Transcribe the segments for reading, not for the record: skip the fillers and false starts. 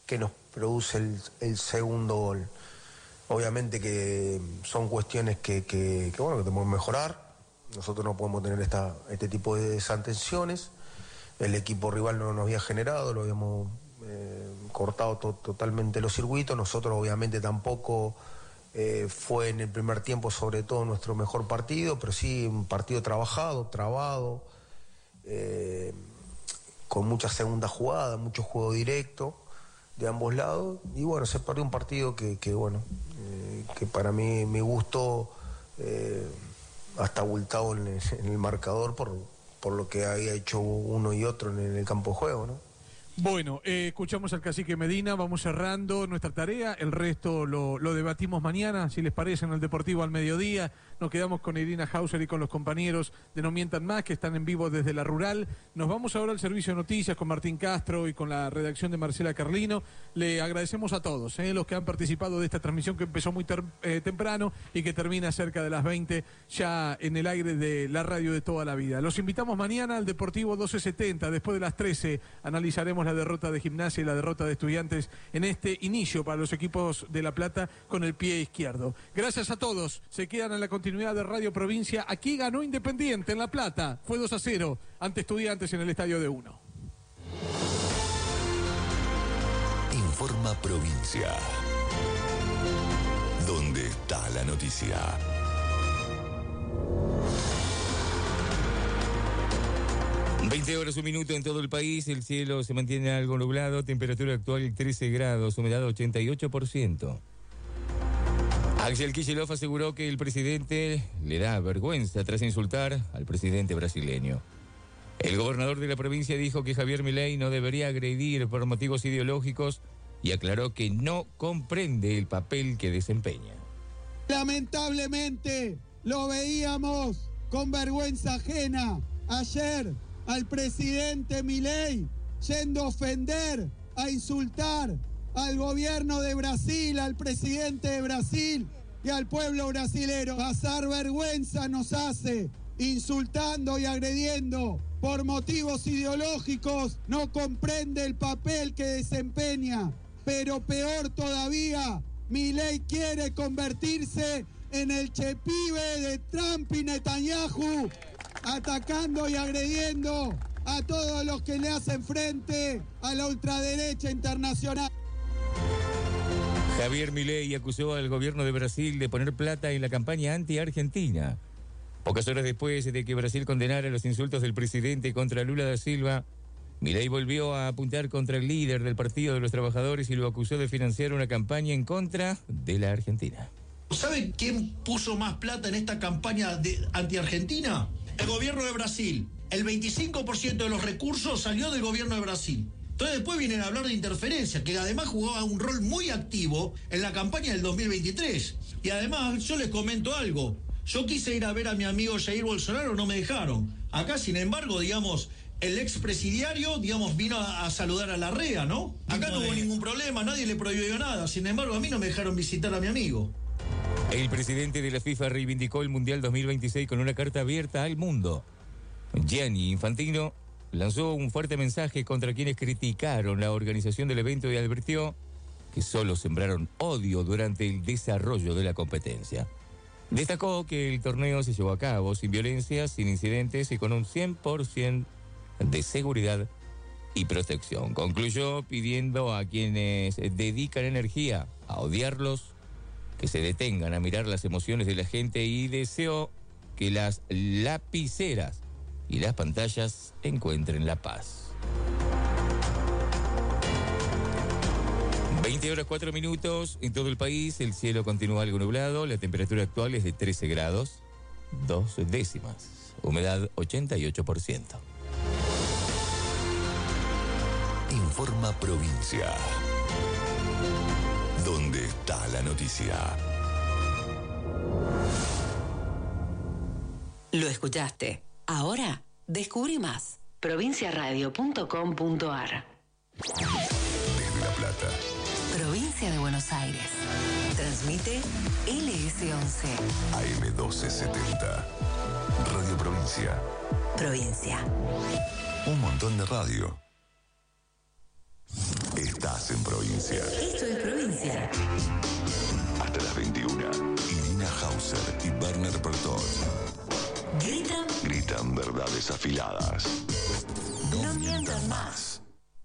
que nos produce el segundo gol. Obviamente que son cuestiones que tenemos que mejorar. Nosotros no podemos tener este tipo de desatenciones. El equipo rival no nos había generado, lo habíamos cortado totalmente los circuitos. Nosotros obviamente tampoco fue en el primer tiempo sobre todo nuestro mejor partido, pero sí un partido trabajado, trabado, con muchas segundas jugadas, mucho juego directo de ambos lados, y bueno, se perdió un partido que para mí me gustó, hasta abultado en el marcador por lo que había hecho uno y otro en el campo de juego, ¿no? Bueno, escuchamos al cacique Medina, vamos cerrando nuestra tarea, el resto lo debatimos mañana, si les parece, en el Deportivo al mediodía. Nos quedamos con Irina Hauser y con los compañeros de No Mientan Más, que están en vivo desde la Rural. Nos vamos ahora al servicio de noticias con Martín Castro y con la redacción de Marcela Carlino. Le agradecemos a todos, los que han participado de esta transmisión que empezó muy temprano y que termina cerca de las 20, ya en el aire de la radio de toda la vida. Los invitamos mañana al Deportivo 1270, después de las 13 analizaremos la derrota de Gimnasia y la derrota de Estudiantes en este inicio para los equipos de La Plata con el pie izquierdo. Gracias a todos, se quedan en la continuidad de Radio Provincia. Aquí ganó Independiente en La Plata, fue 2-0 ante Estudiantes en el Estadio de Uno. Informa Provincia. ¿Dónde está la noticia? $20 un minuto en todo el país, el cielo se mantiene algo nublado, temperatura actual 13 grados, humedad 88%. Axel Kicillof aseguró que el presidente le da vergüenza tras insultar al presidente brasileño. El gobernador de la provincia dijo que Javier Milei no debería agredir por motivos ideológicos y aclaró que no comprende el papel que desempeña. Lamentablemente lo veíamos con vergüenza ajena ayer al presidente Milei yendo a ofender, a insultar al gobierno de Brasil, al presidente de Brasil y al pueblo brasilero. Pasar vergüenza nos hace, insultando y agrediendo por motivos ideológicos, no comprende el papel que desempeña. Pero peor todavía, Milei quiere convertirse en el chepibe de Trump y Netanyahu, atacando y agrediendo a todos los que le hacen frente a la ultraderecha internacional. Javier Milei acusó al gobierno de Brasil de poner plata en la campaña anti-Argentina. Pocas horas después de que Brasil condenara los insultos del presidente contra Lula da Silva, Milei volvió a apuntar contra el líder del Partido de los Trabajadores y lo acusó de financiar una campaña en contra de la Argentina. ¿Sabe quién puso más plata en esta campaña anti-Argentina? El gobierno de Brasil. El 25% de los recursos salió del gobierno de Brasil. Entonces después vienen a hablar de interferencia, que además jugaba un rol muy activo en la campaña del 2023. Y además, yo les comento algo. Yo quise ir a ver a mi amigo Jair Bolsonaro, no me dejaron. Acá, sin embargo, digamos, el expresidiario, digamos, vino a saludar a Larrea, ¿no? Acá no hubo ningún problema, nadie le prohibió nada. Sin embargo, a mí no me dejaron visitar a mi amigo. El presidente de la FIFA reivindicó el Mundial 2026 con una carta abierta al mundo. Gianni Infantino lanzó un fuerte mensaje contra quienes criticaron la organización del evento y advirtió que solo sembraron odio durante el desarrollo de la competencia. Destacó que el torneo se llevó a cabo sin violencia, sin incidentes y con un 100% de seguridad y protección. Concluyó pidiendo a quienes dedican energía a odiarlos que se detengan a mirar las emociones de la gente y deseó que las lapiceras y las pantallas encuentren la paz. 20:04 en todo el país, el cielo continúa algo nublado, la temperatura actual es de 13 grados, 2 décimas, humedad 88%. Informa Provincia. ¿Dónde está la noticia? Lo escuchaste. Ahora, descubrí más. Provinciaradio.com.ar. Desde La Plata. Provincia de Buenos Aires. Transmite LS11. AM 1270. Radio Provincia. Provincia. Un montón de radio. Esta Estás en provincia. Esto es provincia. Hasta las 21. Irina Hauser y Werner Bertot gritan verdades afiladas. No mientan más.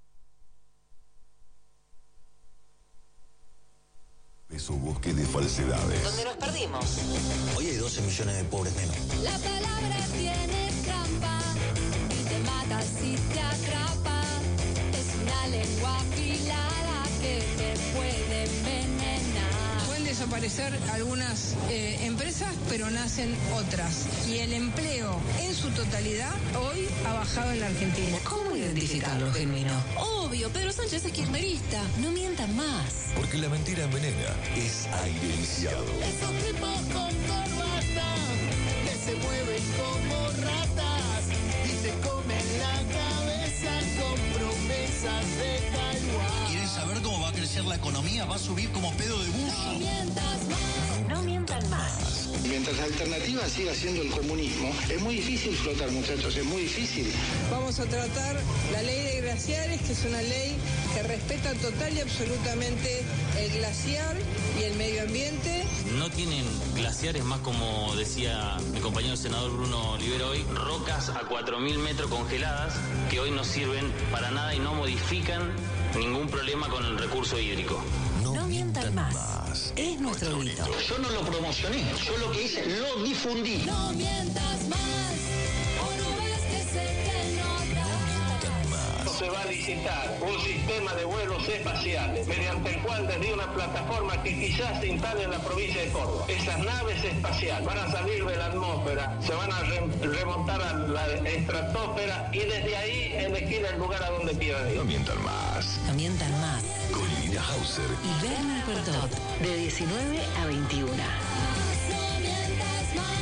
Es su bosque de falsedades. Donde nos perdimos. Hoy hay 12 millones de pobres menos. La palabra tiene trampa y te mata si te atrapa. Es una lengua afilada que te puede envenenar. Pueden desaparecer algunas empresas, pero nacen otras. Y el empleo en su totalidad hoy ha bajado en la Argentina. ¿Cómo identificar lo genuino? Obvio, Pedro Sánchez es kirchnerista. No mientan más. Porque la mentira envenena. Es aire viciado. Esos tipos con corbata que se mueven como ratas y te comen la cabeza con promesas de Taiwán. ¿Quieren saber cómo va a crecer la economía? Va a subir como pedo de buzo. No mientas más. No mientan más. Mientras la alternativa siga siendo el comunismo, es muy difícil flotar, muchachos, es muy difícil. Vamos a tratar la ley de glaciares, que es una ley que respeta total y absolutamente el glaciar y el medio ambiente. No tienen glaciares más, como decía mi compañero senador Bruno Olivera hoy, rocas a 4.000 metros congeladas que hoy no sirven para nada y no modifican ningún problema con el recurso hídrico. No mientan más. Es nuestro grito. Yo no lo promocioné, yo lo que hice, lo difundí. No mientas más. O no ves que se te nota. Se va a licitar un sistema de vuelos espaciales mediante el cual desde una plataforma que quizás se instale en la provincia de Córdoba. Esas naves espaciales van a salir de la atmósfera, se van a remontar a la estratosfera y desde ahí elegir el lugar a donde quieran ir. No mientan más. No mientan más. Con Irina Hauser Y Werner Bertot. De 19 a 21. No mientas más.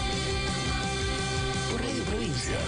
Por Radio Provincia.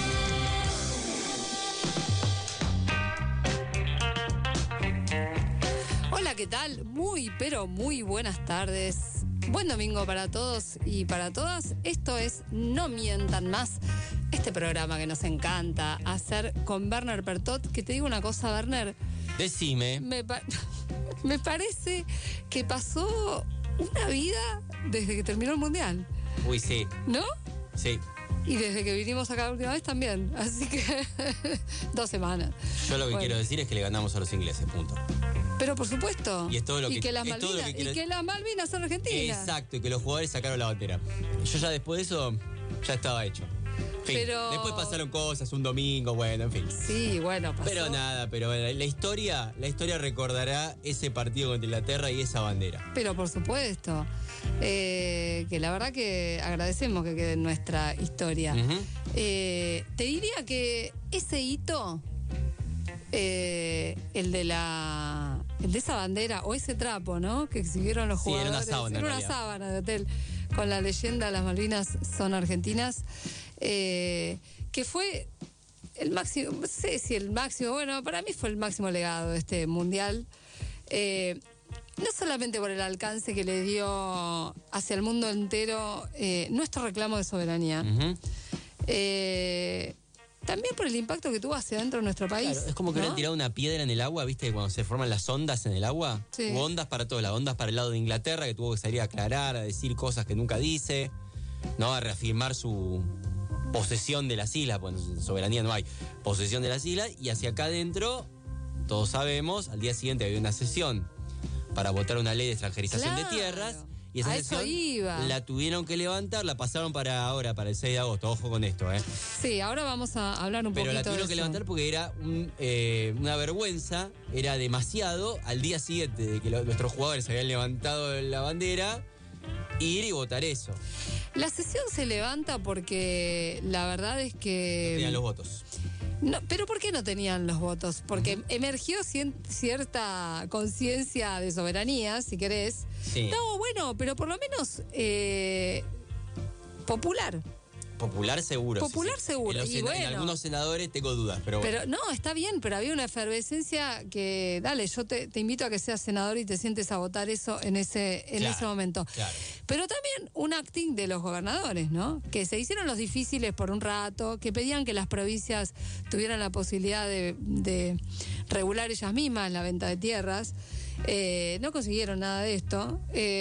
Hola, ¿qué tal? Muy, pero muy buenas tardes. Buen domingo para todos y para todas. Esto es No Mientan Más, este programa que nos encanta hacer con Werner Bertot. Que te digo una cosa, Werner. Decime. Me parece que pasó una vida desde que terminó el Mundial, Uy, sí. ¿no? Sí. Y desde que vinimos acá la última vez también. Así que 2 semanas. Yo lo que Bueno. quiero decir es que le ganamos a los ingleses, punto. Pero por supuesto. Y es todo lo y que- que las es todo lo Malvinas, que quiero- y que las Malvinas son argentinas. Exacto, y que los jugadores sacaron la bandera. Yo ya después de eso, ya estaba hecho. Fin. Pero- Después pasaron cosas, un domingo, bueno, en fin. Sí, bueno, pasó. Pero nada, pero bueno, la historia recordará ese partido contra Inglaterra y esa bandera. Pero por supuesto. Que la verdad que agradecemos que quede en nuestra historia. Ujú. Te diría que ese hito, el de esa bandera o ese trapo, ¿no? Que exhibieron los Sí, era jugadores. una sábana, en Era una realidad. sábana de hotel con la leyenda Las Malvinas son argentinas. Que fue el máximo, no sé si el máximo, bueno, para mí fue el máximo legado de este mundial. No solamente por el alcance que le dio hacia el mundo entero nuestro reclamo de soberanía, Ujú. también por el impacto que tuvo hacia adentro de nuestro país. Claro, es como que ¿no? hubieran tirado una piedra en el agua, ¿viste? Cuando se forman las ondas en el agua. Sí. Hubo ondas para todos lados. Ondas para el lado de Inglaterra, que tuvo que salir a aclarar, a decir cosas que nunca dice, ¿no? A reafirmar su posesión de las islas. Bueno, soberanía no hay. Posesión de las islas. Y hacia acá adentro, todos sabemos, al día siguiente había una sesión para votar una ley de extranjerización Claro. de tierras. Y esa A eso sesión iba. la tuvieron que levantar, la pasaron para ahora, para el 6 de agosto. Ojo con esto, ¿eh? Sí, ahora vamos a hablar un Pero poquito la tuvieron de que eso. levantar porque era una vergüenza, era demasiado al día siguiente de que nuestros jugadores habían levantado la bandera, ir y votar eso. La sesión se levanta porque la verdad es que... No tenían los votos. No, pero ¿por qué no tenían los votos? Porque emergió cierta conciencia de soberanía, si querés. Sí. No, bueno, pero por lo menos popular. Popular seguro. Popular seguro. En, Y bueno, en algunos senadores tengo dudas, pero bueno. Pero no, está bien, pero había una efervescencia que, dale, yo te invito a que seas senador y te sientes a votar eso en ese momento. Claro. Pero también un acting de los gobernadores, ¿no? Que se hicieron los difíciles por un rato, que pedían que las provincias tuvieran la posibilidad de regular ellas mismas la venta de tierras. No consiguieron nada de esto.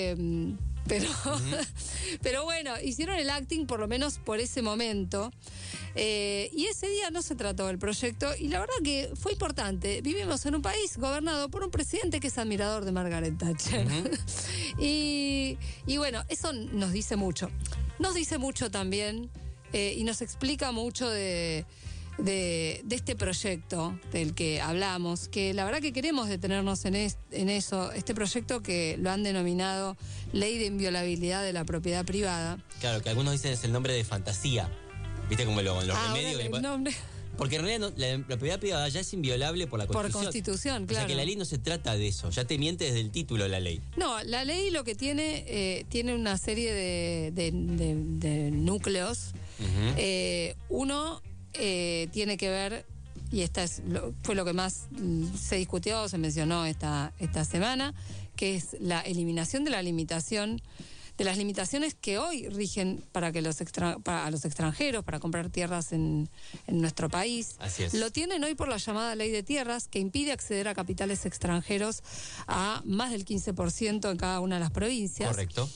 Pero bueno, hicieron el acting por lo menos por ese momento. Y ese día no se trató del proyecto y la verdad que fue importante. Vivimos en un país gobernado por un presidente que es admirador de Margaret Thatcher. Y bueno, eso nos dice mucho. Nos dice mucho también y nos explica mucho de este proyecto del que hablamos, que la verdad que queremos detenernos en eso, este proyecto que lo han denominado Ley de Inviolabilidad de la Propiedad Privada. Claro, que algunos dicen es el nombre de fantasía. ¿Viste como en los remedios? El nombre. Porque en realidad la propiedad privada ya es inviolable por la Constitución. Por Constitución, claro. O sea que la ley no se trata de eso, ya te miente desde el título la ley. No, la ley lo que tiene una serie de núcleos. Uno tiene que ver, y fue lo que más se discutió, se mencionó esta semana, que es la eliminación de las limitaciones que hoy rigen para que para los extranjeros, para comprar tierras en nuestro país. Así es. Lo tienen hoy por la llamada Ley de Tierras, que impide acceder a capitales extranjeros a más del 15% en cada una de las provincias. Correcto.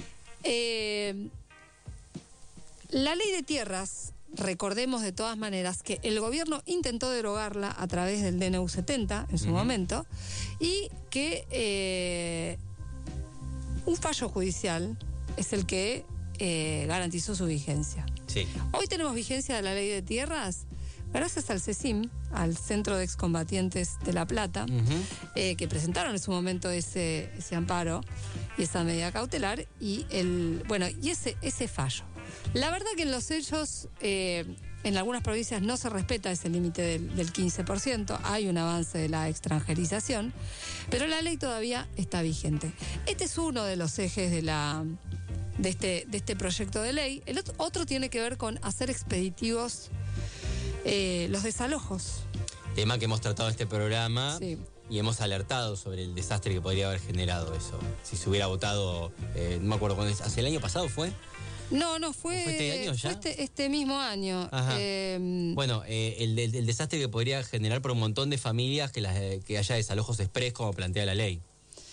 La Ley de Tierras, recordemos de todas maneras que el gobierno intentó derogarla a través del DNU 70 en su momento y que un fallo judicial es el que garantizó su vigencia. Sí. Hoy tenemos vigencia de la Ley de Tierras gracias al CECIM, al Centro de Excombatientes de La Plata, que presentaron en su momento ese amparo y esa medida cautelar y ese fallo. La verdad que en los hechos, en algunas provincias no se respeta ese límite del 15%, hay un avance de la extranjerización, pero la ley todavía está vigente. Este es uno de los ejes de este proyecto de ley. El otro tiene que ver con hacer expeditivos los desalojos. Tema que hemos tratado en este programa. Sí. Y hemos alertado sobre el desastre que podría haber generado eso. Si se hubiera votado, no me acuerdo, ¿hace el año pasado fue? No, fue este año ya. Fue este mismo año. Bueno, el desastre que podría generar por un montón de familias que haya desalojos express como plantea la ley.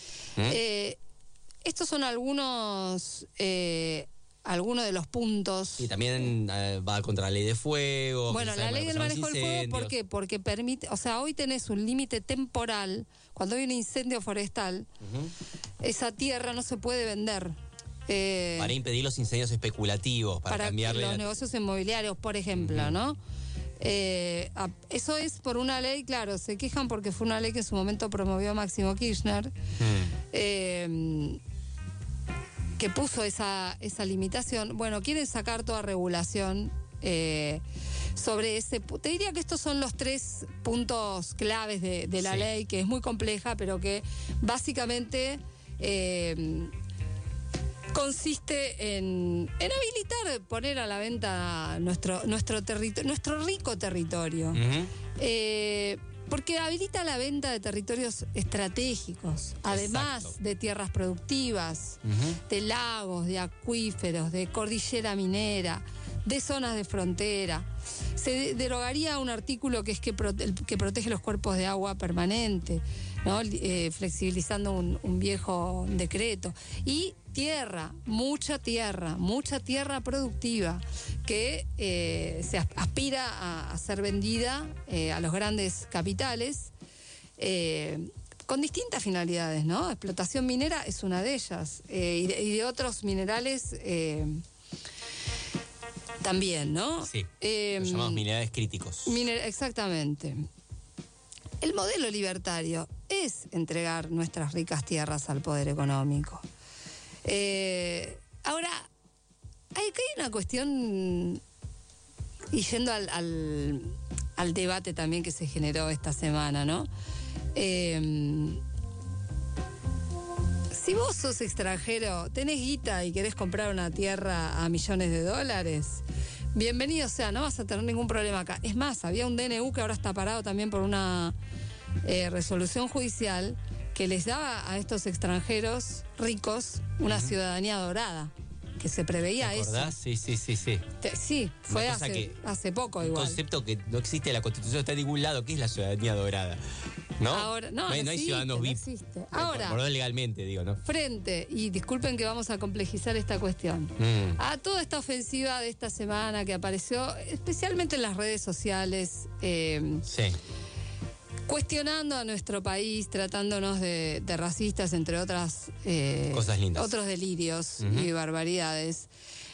Estos son algunos de los puntos. Y también va contra la ley de fuego. Bueno, la ley del manejo del fuego, ¿por qué? Porque permite, o sea, hoy tenés un límite temporal. Cuando hay un incendio forestal, esa tierra no se puede vender. Para impedir los incendios especulativos, para cambiarle los negocios inmobiliarios, por ejemplo, ¿no? Eso es por una ley, claro, se quejan porque fue una ley que en su momento promovió Máximo Kirchner, que puso esa limitación. Bueno, quieren sacar toda regulación sobre ese. Te diría que estos son los 3 puntos claves de la ley, que es muy compleja, pero que básicamente consiste en habilitar, poner a la venta nuestro rico territorio. Porque habilita la venta de territorios estratégicos, además de tierras productivas, de lagos, de acuíferos, de cordillera minera, de zonas de frontera. Se derogaría un artículo que es que protege los cuerpos de agua permanente, ¿no? Flexibilizando un viejo decreto. Y mucha tierra productiva que se aspira a ser vendida a los grandes capitales con distintas finalidades, ¿no? Explotación minera es una de ellas, y de otros minerales también, ¿no? Sí, los llamados minerales críticos. Exactamente. El modelo libertario es entregar nuestras ricas tierras al poder económico. Ahora, hay una cuestión, y yendo al debate también que se generó esta semana, ¿no? Si vos sos extranjero, tenés guita y querés comprar una tierra a millones de dólares, bienvenido sea, no vas a tener ningún problema acá. Es más, había un DNU que ahora está parado también por una resolución judicial que les daba a estos extranjeros ricos una ciudadanía dorada, que se preveía ¿Te acordás? eso. Sí, fue hace poco igual. Un concepto que no existe en la Constitución, está en ningún lado, que es la ciudadanía dorada. ¿No? Ahora, no hay ciudadanos VIP. Existe. Ahora, por legalmente, digo, ¿no? Frente, y disculpen que vamos a complejizar esta cuestión, a toda esta ofensiva de esta semana que apareció, especialmente en las redes sociales, cuestionando a nuestro país, tratándonos de racistas, entre otras cosas lindas, otros delirios y barbaridades.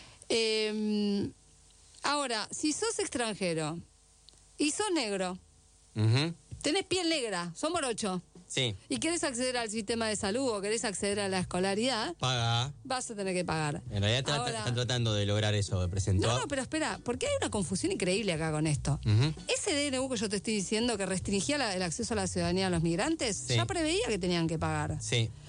Ahora, si sos extranjero y sos negro, tenés piel negra, sos morocho, y querés acceder al sistema de salud o querés acceder a la escolaridad, vas a tener que pagar. En realidad están tratando de lograr eso, de presentar. No, pero espera, porque hay una confusión increíble acá con esto. Ese DNU que yo te estoy diciendo que restringía el acceso a la ciudadanía a los migrantes, ya preveía que tenían que pagar.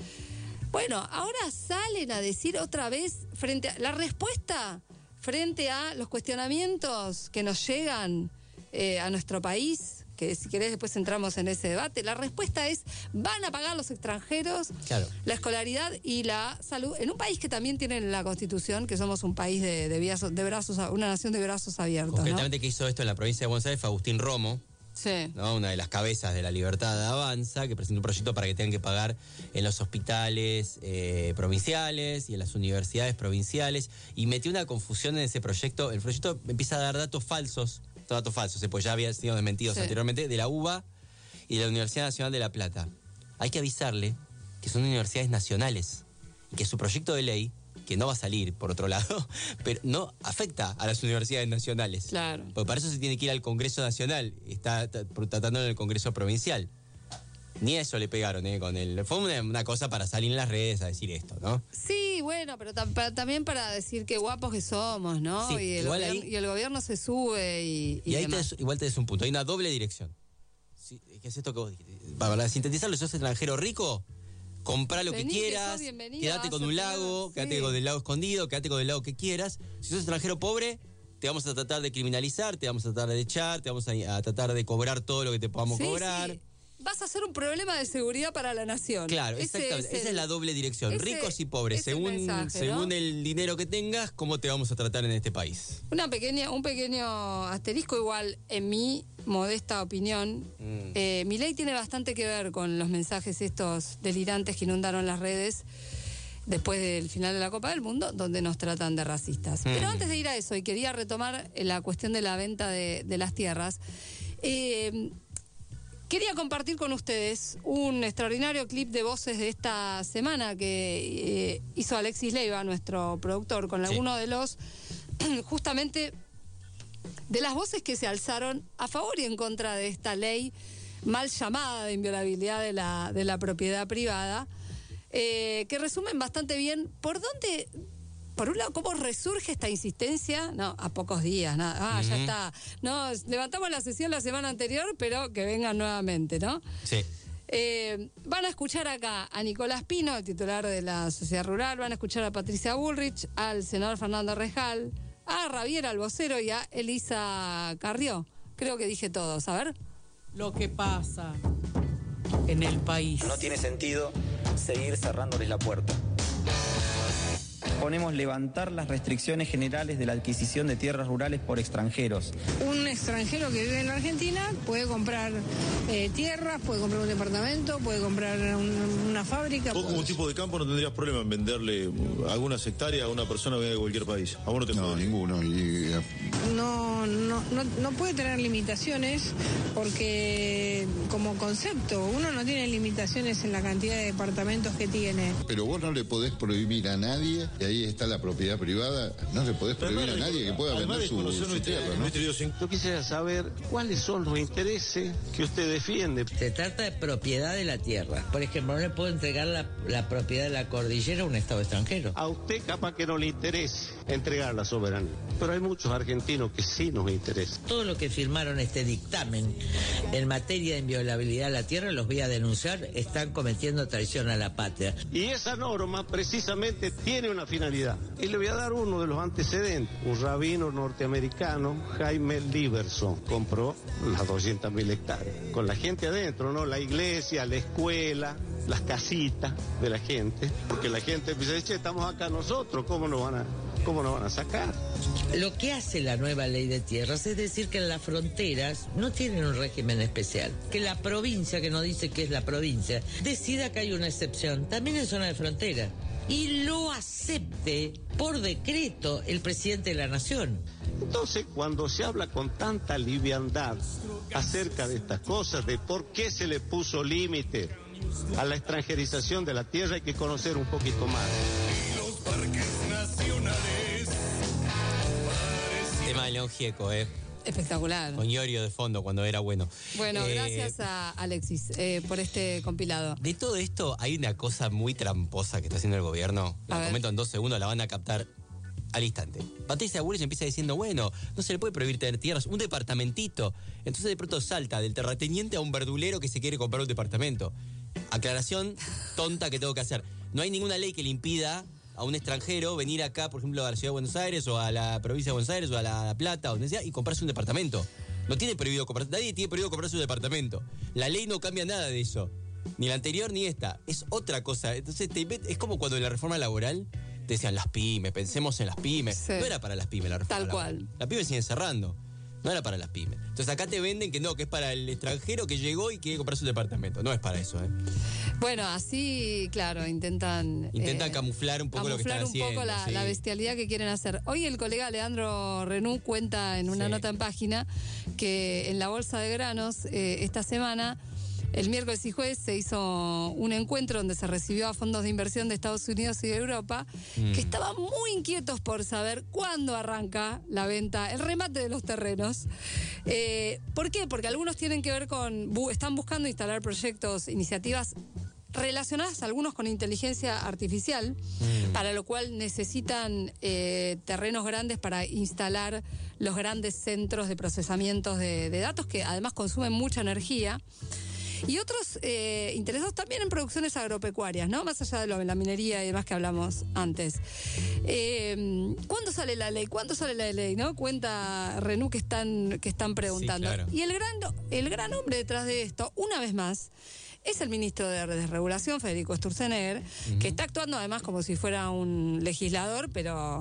Bueno, ahora salen a decir otra vez la respuesta frente a los cuestionamientos que nos llegan a nuestro país, que si querés después entramos en ese debate. La respuesta es, van a pagar los extranjeros la escolaridad y la salud, en un país que también tiene la Constitución, que somos un país de brazos, una nación de brazos abiertos. Concretamente, que hizo esto en la provincia de Buenos Aires fue Agustín Romo, ¿no? Una de las cabezas de la Libertad Avanza, que presentó un proyecto para que tengan que pagar en los hospitales provinciales y en las universidades provinciales, y metió una confusión en ese proyecto. El proyecto empieza a dar datos falsos, pues ya habían sido desmentidos anteriormente, de la UBA y de la Universidad Nacional de La Plata. Hay que avisarle que son universidades nacionales y que su proyecto de ley, que no va a salir por otro lado, pero no afecta a las universidades nacionales. Claro. Porque para eso se tiene que ir al Congreso Nacional, está tratando en el Congreso Provincial. Ni eso le pegaron, fue una cosa para salir en las redes a decir esto, ¿no? Sí, bueno, pero también para decir qué guapos que somos, ¿no? Sí, y el gobierno se sube y ahí igual tenés un punto, hay una doble dirección. ¿Qué es esto que vos dijiste? Para sintetizarlo, sos extranjero rico, comprá lo que quieras, quédate con un lago, quédate con el lago escondido, quédate con el lago que quieras. Si sos extranjero pobre, te vamos a tratar de criminalizar, te vamos a tratar de echar, te vamos a tratar de cobrar todo lo que te podamos cobrar. Sí. Vas a ser un problema de seguridad para la nación. Claro, exactamente. Esa es la doble dirección. Ricos y pobres. Según el dinero que tengas, ¿cómo te vamos a tratar en este país? Un pequeño asterisco igual, en mi modesta opinión. Milei tiene bastante que ver con los mensajes estos delirantes que inundaron las redes después del final de la Copa del Mundo, donde nos tratan de racistas. Pero antes de ir a eso, y quería retomar la cuestión de la venta de las tierras, quería compartir con ustedes un extraordinario clip de voces de esta semana que hizo Alexis Leiva, nuestro productor, con uno de los, justamente, de las voces que se alzaron a favor y en contra de esta ley mal llamada de inviolabilidad de la propiedad privada, que resumen bastante bien por dónde... Por un lado, ¿cómo resurge esta insistencia? No, a pocos días, nada. Ya está. No, levantamos la sesión la semana anterior, pero que vengan nuevamente, ¿no? Sí. Van a escuchar acá a Nicolás Pino, el titular de la Sociedad Rural, van a escuchar a Patricia Bullrich, al senador Fernando Rejal, a Raviera, al vocero, y a Elisa Carrió. Creo que dije todos, a ver. Lo que pasa en el país. No tiene sentido seguir cerrándoles la puerta. Ponemos levantar las restricciones generales de la adquisición de tierras rurales por extranjeros. Un extranjero que vive en la Argentina puede comprar tierras, puede comprar un departamento, puede comprar una fábrica. Vos como tipo de campo no tendrías problema en venderle algunas hectáreas a una persona que viene de cualquier país. ¿A vos no te ninguno. No puede tener limitaciones porque como concepto uno no tiene limitaciones en la cantidad de departamentos que tiene. Pero vos no le podés prohibir a nadie, y ahí está la propiedad privada, no le podés prohibir a nadie que pueda vender su tierra, ¿no? Yo quisiera saber cuáles son los intereses que usted defiende. Se trata de propiedad de la tierra. Por ejemplo, no le puedo puedo entregar la propiedad de la cordillera a un Estado extranjero. A usted capaz que no le interese entregar la soberanía, pero hay muchos argentinos que sí nos interesa. Todo lo que firmaron este dictamen en materia de inviolabilidad de la tierra, los voy a denunciar, están cometiendo traición a la patria. Y esa norma precisamente tiene una finalidad. Y le voy a dar uno de los antecedentes. Un rabino norteamericano, Jaime Liberson, compró las 200.000 hectáreas. Con la gente adentro, ¿no? La iglesia, la escuela, las casitas de la gente. Porque la gente dice, che, estamos acá nosotros, ¿cómo nos van a sacar? Lo que hace la nueva ley de tierras es decir que las fronteras no tienen un régimen especial. Que la provincia, que no dice que es la provincia, decida que hay una excepción, también en zona de frontera. Y lo acepte por decreto el presidente de la nación. Entonces, cuando se habla con tanta liviandad acerca de estas cosas, de por qué se le puso límite a la extranjerización de la tierra, hay que conocer un poquito más. Los parques nacionales. Tema de León Gieco, Espectacular. Con Iorio de fondo cuando era bueno. Bueno, gracias a Alexis por este compilado. De todo esto hay una cosa muy tramposa que está haciendo el gobierno. La comento en 2 segundos, la van a captar al instante. Patricia Bullrich empieza diciendo, bueno, no se le puede prohibir tener tierras, un departamentito. Entonces de pronto salta del terrateniente a un verdulero que se quiere comprar un departamento. Aclaración tonta que tengo que hacer. No hay ninguna ley que le impida a un extranjero venir acá, por ejemplo, a la Ciudad de Buenos Aires o a la provincia de Buenos Aires o a La Plata, donde sea, y comprarse un departamento. No tiene prohibido comprar, nadie tiene prohibido comprarse un departamento. La ley no cambia nada de eso. Ni la anterior ni esta. Es otra cosa. Entonces es como cuando en la reforma laboral te decían las pymes, pensemos en las pymes. Sí. No era para las pymes la reforma laboral. Tal cual. Las pymes siguen cerrando. No era para las pymes. Entonces acá te venden que no, que es para el extranjero que llegó y quiere comprarse un departamento. No es para eso, Bueno, así, claro, intentan camuflar un poco lo que están haciendo. Camuflar un poco la bestialidad que quieren hacer. Hoy el colega Leandro Renú cuenta en una nota en página que en la Bolsa de Granos esta semana, el miércoles y jueves, se hizo un encuentro donde se recibió a fondos de inversión de Estados Unidos y de Europa que estaban muy inquietos por saber cuándo arranca la venta, el remate de los terrenos. ¿Por qué? Porque algunos tienen que ver están buscando instalar proyectos, iniciativas relacionadas algunos con inteligencia artificial, para lo cual necesitan terrenos grandes para instalar los grandes centros de procesamientos de datos que además consumen mucha energía. Y otros interesados también en producciones agropecuarias, ¿no? Más allá de la minería y demás que hablamos antes. ¿Cuándo sale la ley? ¿Cuándo sale la ley? ¿No? Cuenta Renú que están preguntando. Sí, claro. Y el gran hombre detrás de esto, una vez más, es el ministro de Desregulación, Federico Sturzenegger, que está actuando además como si fuera un legislador, pero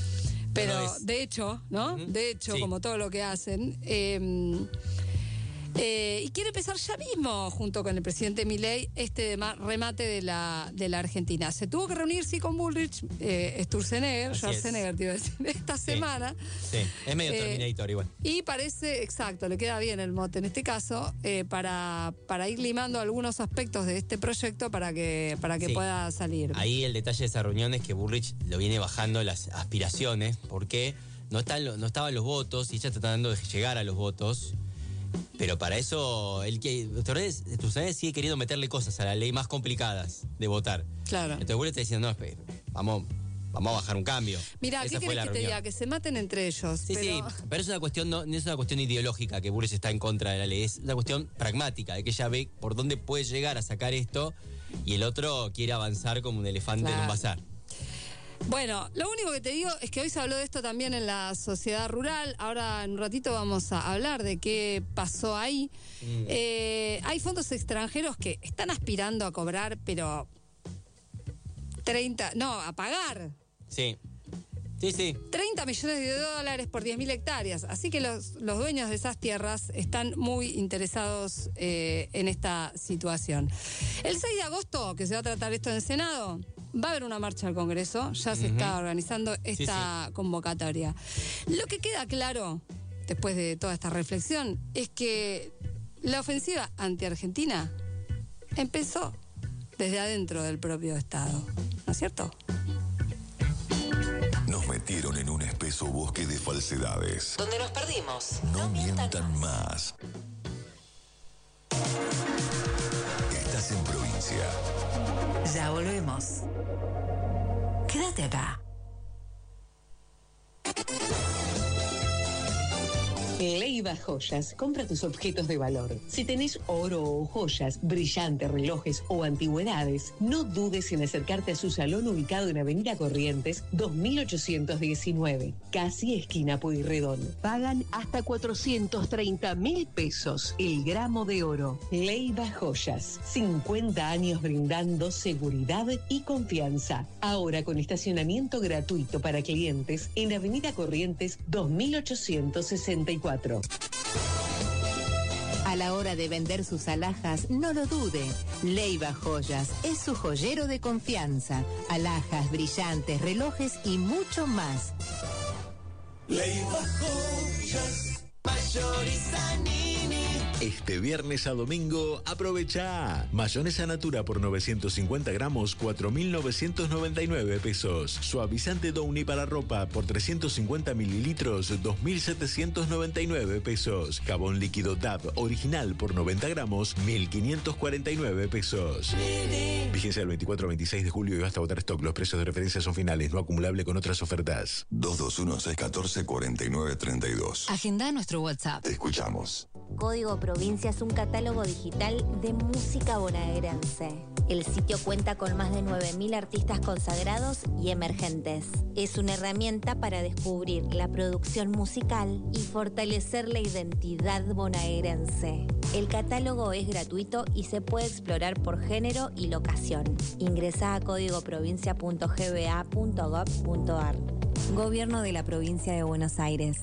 de hecho, ¿no? De hecho, como todo lo que hacen. Y quiere empezar ya mismo, junto con el presidente Milei, este remate de la Argentina. Se tuvo que reunir, sí, con Bullrich, Schwarzenegger, te iba a decir, esta semana. Sí, es medio Terminator igual. Y parece, exacto, le queda bien el mote en este caso, para ir limando algunos aspectos de este proyecto para que pueda salir. Ahí el detalle de esa reunión es que Bullrich lo viene bajando las aspiraciones, porque no estaban los votos y ella está tratando de llegar a los votos. Pero para eso, Sturzenegger sigue queriendo meterle cosas a la ley más complicadas de votar. Claro. Entonces Bullrich está diciendo, no, vamos a bajar un cambio. Mira, ¿qué querés que te diga? Que se maten entre ellos. Sí, pero es una cuestión, no es una cuestión ideológica que Bullrich está en contra de la ley, es una cuestión pragmática, de que ella ve por dónde puede llegar a sacar esto y el otro quiere avanzar como un elefante en un bazar. Bueno, lo único que te digo es que hoy se habló de esto también en la sociedad rural. Ahora en un ratito vamos a hablar de qué pasó ahí. Hay fondos extranjeros que están aspirando a cobrar, pero a pagar. Sí. 30 millones de dólares por 10.000 hectáreas. Así que los dueños de esas tierras están muy interesados en esta situación. El 6 de agosto, que se va a tratar esto en el Senado, va a haber una marcha al Congreso. Ya se está organizando esta convocatoria. Lo que queda claro, después de toda esta reflexión, es que la ofensiva anti-argentina empezó desde adentro del propio Estado. ¿No es cierto? Nos metieron en un espeso bosque de falsedades. Donde nos perdimos. No mientan más. Estás en provincia. Ya volvemos. Quédate acá. Leiva Joyas, compra tus objetos de valor. Si tenés oro o joyas, brillantes, relojes o antigüedades, no dudes en acercarte a su salón ubicado en Avenida Corrientes, 2819, casi esquina Pueyrredón. Pagan hasta 430.000 pesos el gramo de oro. Leiva Joyas, 50 años brindando seguridad y confianza. Ahora con estacionamiento gratuito para clientes en Avenida Corrientes, 2864. A la hora de vender sus alhajas, no lo dude. Leiva Joyas es su joyero de confianza. Alhajas, brillantes, relojes y mucho más. Leiva Joyas. Mayorizanini. Este viernes a domingo, aprovecha. Mayonesa Natura por 950 gramos, 4.999 pesos. Suavizante Downy para ropa por 350 mililitros, 2.799 pesos. Jabón líquido DAB original por 90 gramos, 1.549 pesos. Vigencia del 24 al 26 de julio y hasta agotar stock. Los precios de referencia son finales, no acumulable con otras ofertas. 221-614-4932. Agenda nuestro WhatsApp. Te escuchamos. Código Provincia es un catálogo digital de música bonaerense. El sitio cuenta con más de 9.000 artistas consagrados y emergentes. Es una herramienta para descubrir la producción musical y fortalecer la identidad bonaerense. El catálogo es gratuito y se puede explorar por género y locación. Ingresá a códigoprovincia.gba.gov.ar. Gobierno de la Provincia de Buenos Aires.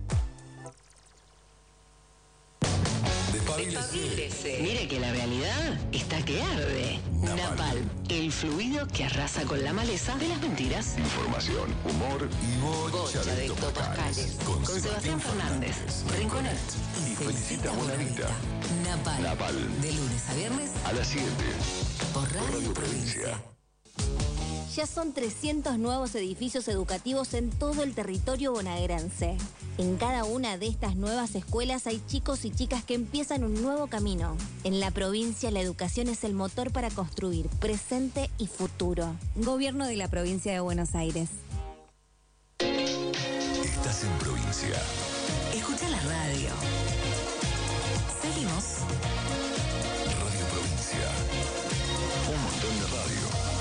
Despabilese. Mire que la realidad está que arde. Napalm, el fluido que arrasa con la maleza de las mentiras. Información, humor y bocha de hectopascales. Con Sebastián Fernández, Rinconet y Felicita Bonavita. Napalm. De lunes a viernes a las 7. por Radio Provincia. Ya son 300 nuevos edificios educativos en todo el territorio bonaerense. En cada una de estas nuevas escuelas hay chicos y chicas que empiezan un nuevo camino. En la provincia, la educación es el motor para construir presente y futuro. Gobierno de la Provincia de Buenos Aires. Estás en provincia. Escucha la radio. Seguimos. Radio Provincia. Un montón de radio.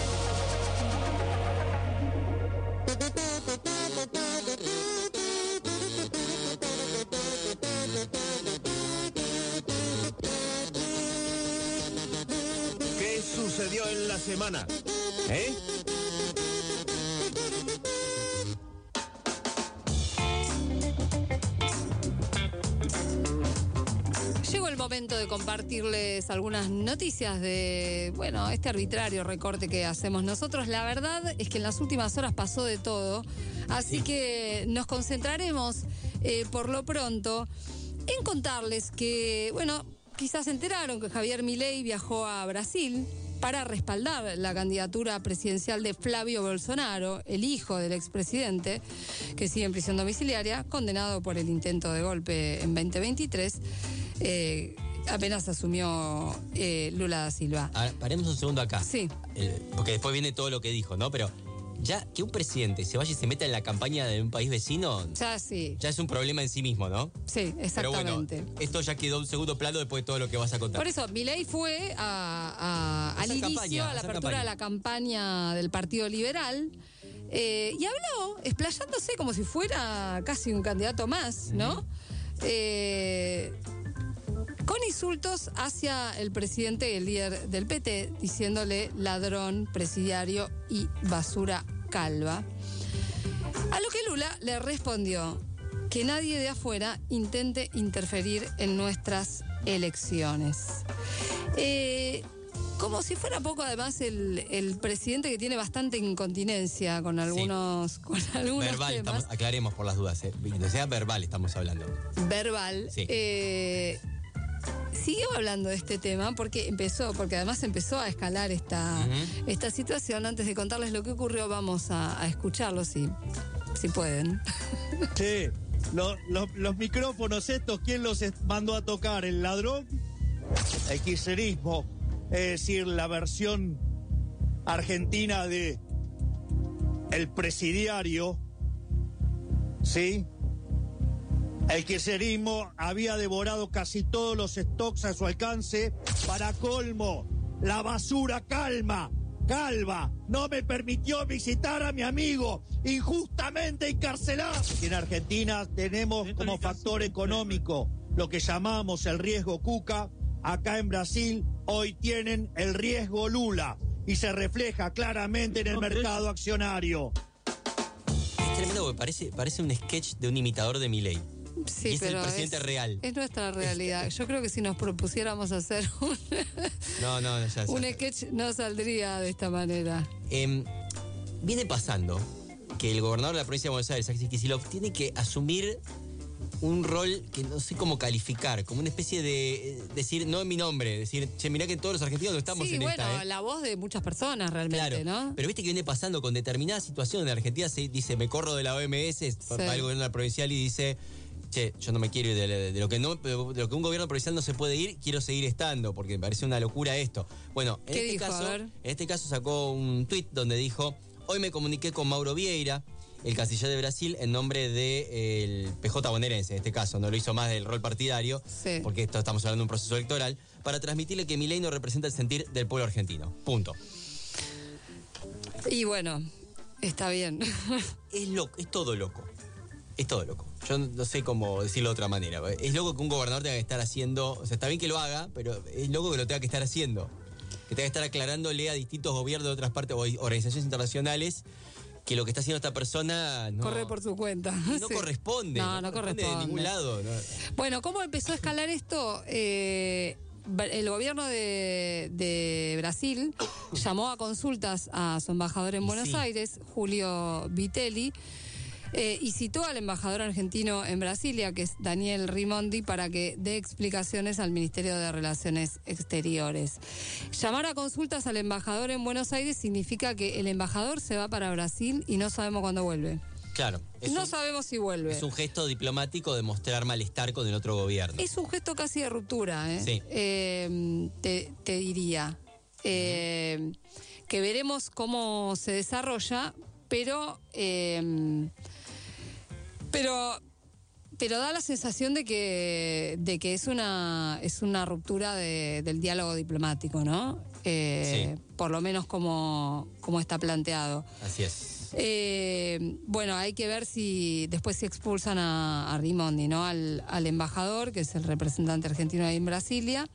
¿Qué sucedió en la semana? ¿Eh? Llegó el momento de compartirles algunas noticias de, bueno, este arbitrario recorte que hacemos nosotros. La verdad es que en las últimas horas pasó de todo, así que nos concentraremos por lo pronto en contarles que, bueno, quizás se enteraron que Javier Milei viajó a Brasil para respaldar la candidatura presidencial de Flavio Bolsonaro, el hijo del expresidente, que sigue en prisión domiciliaria, condenado por el intento de golpe en 2023. Apenas asumió Lula da Silva. Ahora, paremos un segundo acá. Sí. Porque después viene todo lo que dijo, ¿no? Pero ya que un presidente se vaya y se meta en la campaña de un país vecino, ya sí. Ya es un problema en sí mismo, ¿no? Sí, exactamente. Pero bueno, esto ya quedó en segundo plano después de todo lo que vas a contar. Por eso, Milei fue al inicio, a la apertura de la campaña del Partido Liberal, y habló, explayándose como si fuera casi un candidato más, ¿no? Con insultos hacia el presidente y el líder del PT, diciéndole ladrón, presidiario y basura calva. A lo que Lula le respondió que nadie de afuera intente interferir en nuestras elecciones. Como si fuera poco, además, el presidente, que tiene bastante incontinencia con algunos, con algunos verbal, temas. Aclaremos por las dudas, que sea verbal estamos hablando. Verbal. Sí. Siguió hablando de este tema porque además empezó a escalar esta situación. Antes de contarles lo que ocurrió, vamos a escucharlo si pueden. Che, los micrófonos estos, ¿quién los mandó a tocar? ¿El ladrón? El kirchnerismo, es decir, la versión Argentina de el presidiario, ¿sí? El kirchnerismo había devorado casi todos los stocks a su alcance. Para colmo, la basura calva no me permitió visitar a mi amigo injustamente encarcelado. Y en Argentina tenemos como factor económico lo que llamamos el riesgo Cuca. Acá en Brasil hoy tienen el riesgo Lula y se refleja claramente en el mercado accionario. Es tremendo porque parece un sketch de un imitador de Milei. Sí, y es pero el presidente real. Es nuestra realidad. Yo creo que si nos propusiéramos hacer un sketch no saldría de esta manera. Viene pasando que el gobernador de la provincia de Buenos Aires, Axel Kicillof, tiene que asumir un rol que no sé cómo calificar, como una especie de decir, no en mi nombre, decir, che, mirá que todos los argentinos no estamos en esta. La voz de muchas personas realmente, claro, ¿no? Pero viste que viene pasando con determinadas situaciones. En Argentina se dice, me corro de la OMS para el gobierno provincial y dice, che, yo no me quiero ir de lo que un gobierno provincial no se puede ir, quiero seguir estando, porque me parece una locura esto. Bueno, en este caso sacó un tuit donde dijo, hoy me comuniqué con Mauro Vieira, el canciller de Brasil, en nombre del PJ bonaerense, en este caso, no lo hizo más del rol partidario, porque estamos hablando de un proceso electoral, para transmitirle que Milei no representa el sentir del pueblo argentino. Punto. Y bueno, está bien. Es todo loco. Es todo loco. Yo no sé cómo decirlo de otra manera. Es loco que un gobernador tenga que estar haciendo... O sea, está bien que lo haga, pero es loco que lo tenga que estar haciendo. Que tenga que estar aclarándole a distintos gobiernos de otras partes o organizaciones internacionales que lo que está haciendo esta persona... No, corre por su cuenta. No corresponde. No corresponde de ningún lado. No. Bueno, ¿cómo empezó a escalar esto? El gobierno de Brasil llamó a consultas a su embajador en Buenos Aires, Julio Vitelli, y citó al embajador argentino en Brasilia, que es Daniel Rimondi, para que dé explicaciones al Ministerio de Relaciones Exteriores. Llamar a consultas al embajador en Buenos Aires significa que el embajador se va para Brasil y no sabemos cuándo vuelve. Claro. No sabemos si vuelve. Es un gesto diplomático de mostrar malestar con el otro gobierno. Es un gesto casi de ruptura, Sí. Te diría. Que veremos cómo se desarrolla, pero da la sensación de que es una ruptura del diálogo diplomático, ¿no? Por lo menos como está planteado. Así es. Bueno, hay que ver si después se expulsan a Rimondi, ¿no? Al embajador, que es el representante argentino ahí en Brasilia.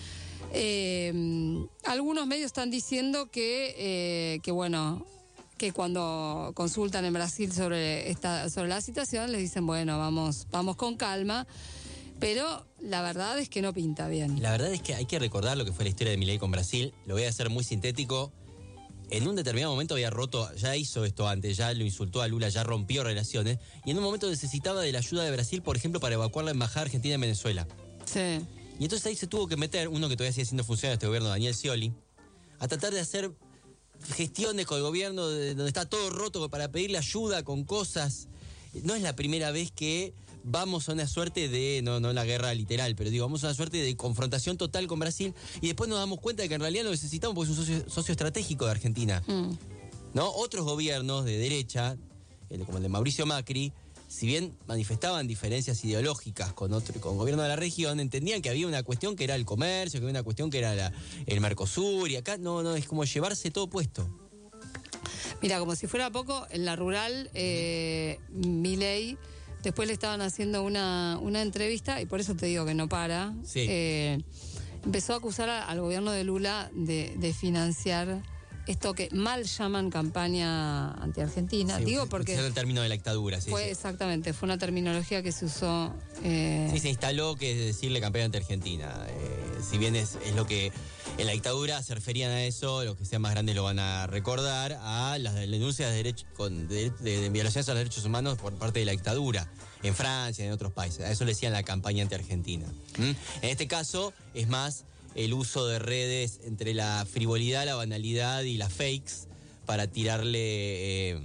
Algunos medios están diciendo que cuando consultan en Brasil sobre la situación les dicen, bueno, vamos con calma, pero la verdad es que no pinta bien. La verdad es que hay que recordar lo que fue la historia de Milei con Brasil. Lo voy a hacer muy sintético. En un determinado momento había roto, ya hizo esto antes, ya lo insultó a Lula, ya rompió relaciones, y en un momento necesitaba de la ayuda de Brasil, por ejemplo, para evacuar la embajada argentina en Venezuela. Sí. Y entonces ahí se tuvo que meter, uno que todavía sigue siendo funcionario de este gobierno, Daniel Scioli, a tratar de hacer gestiones con el gobierno donde está todo roto para pedirle ayuda con cosas. No es la primera vez que vamos a una suerte de, no la guerra literal, pero digo, vamos a una suerte de confrontación total con Brasil y después nos damos cuenta de que en realidad lo necesitamos porque es un socio estratégico de Argentina. ¿No? Otros gobiernos de derecha, como el de Mauricio Macri, si bien manifestaban diferencias ideológicas con gobierno de la región, entendían que había una cuestión que era el comercio, que había una cuestión que era el Mercosur, y acá no, es como llevarse todo puesto. Mira, como si fuera poco, en la rural, Milei, después le estaban haciendo una entrevista, y por eso te digo que no para, empezó a acusar al gobierno de Lula de financiar esto que mal llaman campaña anti-argentina. Digo porque... Es el término de la dictadura, Exactamente, fue una terminología que se usó... Sí, se instaló que es decirle campaña anti-argentina. Si bien es lo que en la dictadura se referían a eso, los que sean más grandes lo van a recordar, a las denuncias de violaciones a los derechos humanos por parte de la dictadura, en Francia, en otros países. A eso le decían la campaña anti-argentina. En este caso, es más el uso de redes entre la frivolidad, la banalidad y las fakes para tirarle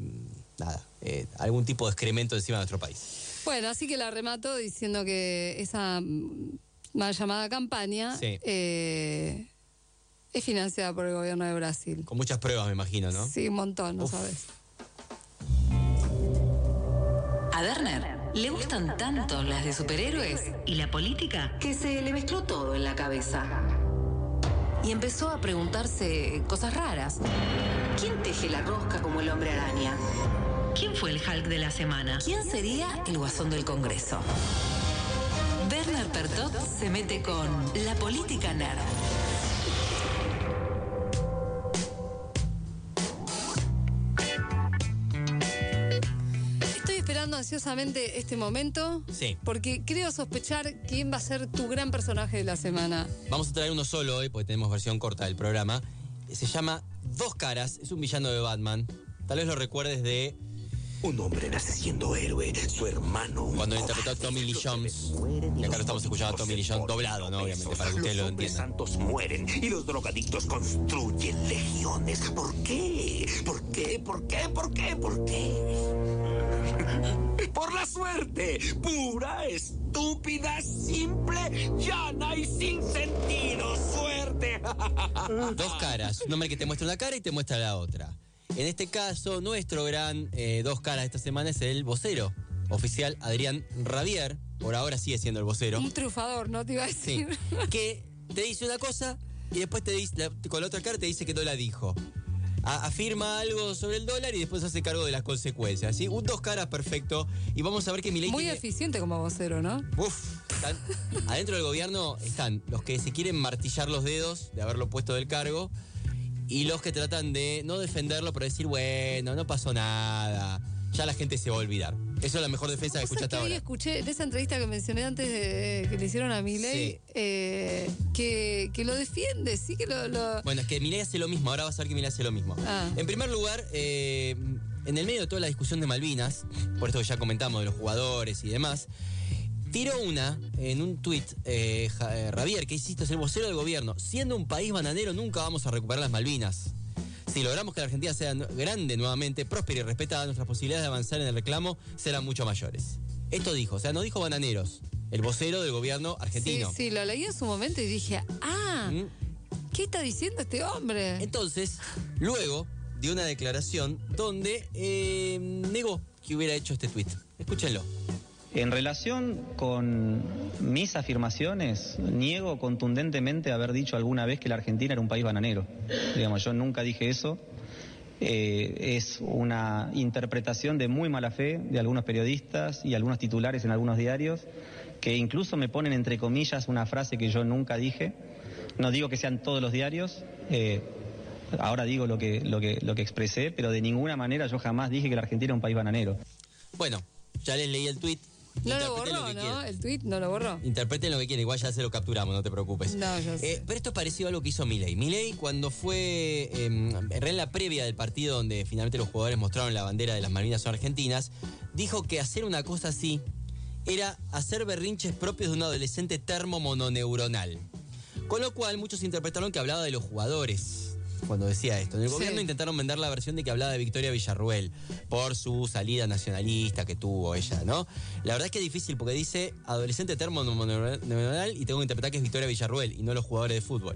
algún tipo de excremento encima de nuestro país. Bueno, así que la remato diciendo que esa mal llamada campaña Es financiada por el gobierno de Brasil. Con muchas pruebas, me imagino, ¿no? Sí, un montón, no sabes. A Werner le gustan tanto las de superhéroes y la política que se le mezcló todo en la cabeza. Y empezó a preguntarse cosas raras. ¿Quién teje la rosca como el hombre araña? ¿Quién fue el Hulk de la semana? ¿Quién sería el guasón del Congreso? Werner Pertot se mete con la política nerd. Estoy esperando ansiosamente este momento. Sí. Porque creo sospechar quién va a ser tu gran personaje de la semana. Vamos a traer uno solo hoy, porque tenemos versión corta del programa. Se llama Dos Caras, es un villano de Batman. Tal vez lo recuerdes de... Un hombre nace siendo héroe, su hermano. Cuando interpretó a Tommy Lee Jones. Y acá lo estamos escuchando a Tommy Lee Jones doblado, ¿no? Obviamente, para que ustedes lo entiendan. Los santos mueren y los drogadictos construyen legiones. ¿Por qué? ¿Por qué? ¿Por qué? ¿Por qué? ¿Por qué? Por la suerte. Pura, estúpida, simple, llana y sin sentido. Suerte. Dos caras. Un hombre que te muestra una cara y te muestra la otra. En este caso, nuestro gran dos caras de esta semana es el vocero oficial Adrián Rabier. Por ahora sigue siendo el vocero. Un trufador, ¿no? Te iba a decir. Sí. Que te dice una cosa y después te dice, con la otra cara te dice que no la dijo. Afirma algo sobre el dólar y después se hace cargo de las consecuencias. ¿Sí? Un dos caras perfecto. Y vamos a ver que Milei Muy tiene... eficiente como vocero, ¿no? Adentro del gobierno están los que se quieren martillar los dedos de haberlo puesto del cargo. Y los que tratan de no defenderlo, pero decir, bueno, no pasó nada. Ya la gente se va a olvidar. Eso es la mejor defensa que escuchaste ahora. Hoy escuché en esa entrevista que mencioné antes que le hicieron a Milei, que lo defiende, sí que lo... Bueno, es que Milei hace lo mismo. Ahora vas a ver que Milei hace lo mismo. En primer lugar, en el medio de toda la discusión de Malvinas, por esto que ya comentamos de los jugadores y demás, tiró una en un tuit, Rabier, que insisto, es el vocero del gobierno. Siendo un país bananero, nunca vamos a recuperar las Malvinas. Si logramos que la Argentina sea grande nuevamente, próspera y respetada, nuestras posibilidades de avanzar en el reclamo serán mucho mayores. Esto dijo, o sea, no dijo bananeros, el vocero del gobierno argentino. Sí, lo leí en su momento y dije, ¿qué está diciendo este hombre? Entonces, luego dio una declaración donde negó que hubiera hecho este tuit. Escúchenlo. En relación con mis afirmaciones, niego contundentemente haber dicho alguna vez que la Argentina era un país bananero. Digamos, yo nunca dije eso. Es una interpretación de muy mala fe de algunos periodistas y algunos titulares en algunos diarios que incluso me ponen entre comillas una frase que yo nunca dije. No digo que sean todos los diarios. Ahora digo lo que expresé, pero de ninguna manera yo jamás dije que la Argentina era un país bananero. Bueno, ya les leí el tuit. No lo borró, ¿no? El tuit no lo borró. Interpreten lo que quieran, igual ya se lo capturamos, no te preocupes. No, yo sé. Pero esto es parecido a lo que hizo Milei. Milei, cuando fue en la previa del partido donde finalmente los jugadores mostraron la bandera de las Malvinas son argentinas, dijo que hacer una cosa así era hacer berrinches propios de un adolescente termomononeuronal. Con lo cual muchos interpretaron que hablaba de los jugadores cuando decía esto. En el gobierno intentaron vender la versión de que hablaba de Victoria Villarruel por su salida nacionalista que tuvo ella, ¿no? La verdad es que es difícil porque dice adolescente termoneuronal y tengo que interpretar que es Victoria Villarruel y no los jugadores de fútbol.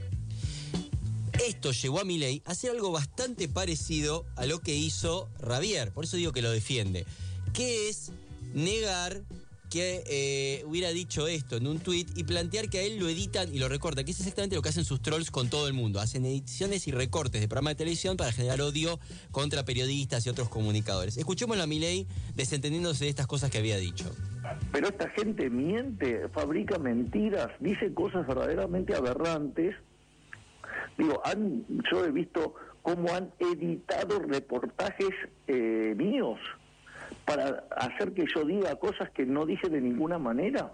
Esto llevó a Milei a hacer algo bastante parecido a lo que hizo Rabier, por eso digo que lo defiende, que es negar que hubiera dicho esto en un tuit y plantear que a él lo editan y lo recortan, que es exactamente lo que hacen sus trolls con todo el mundo. Hacen ediciones y recortes de programas de televisión para generar odio contra periodistas y otros comunicadores. Escuchémoslo a Milei desentendiéndose de estas cosas que había dicho. Pero esta gente miente, fabrica mentiras, dice cosas verdaderamente aberrantes. Digo, yo he visto cómo han editado reportajes míos para hacer que yo diga cosas que no dije de ninguna manera.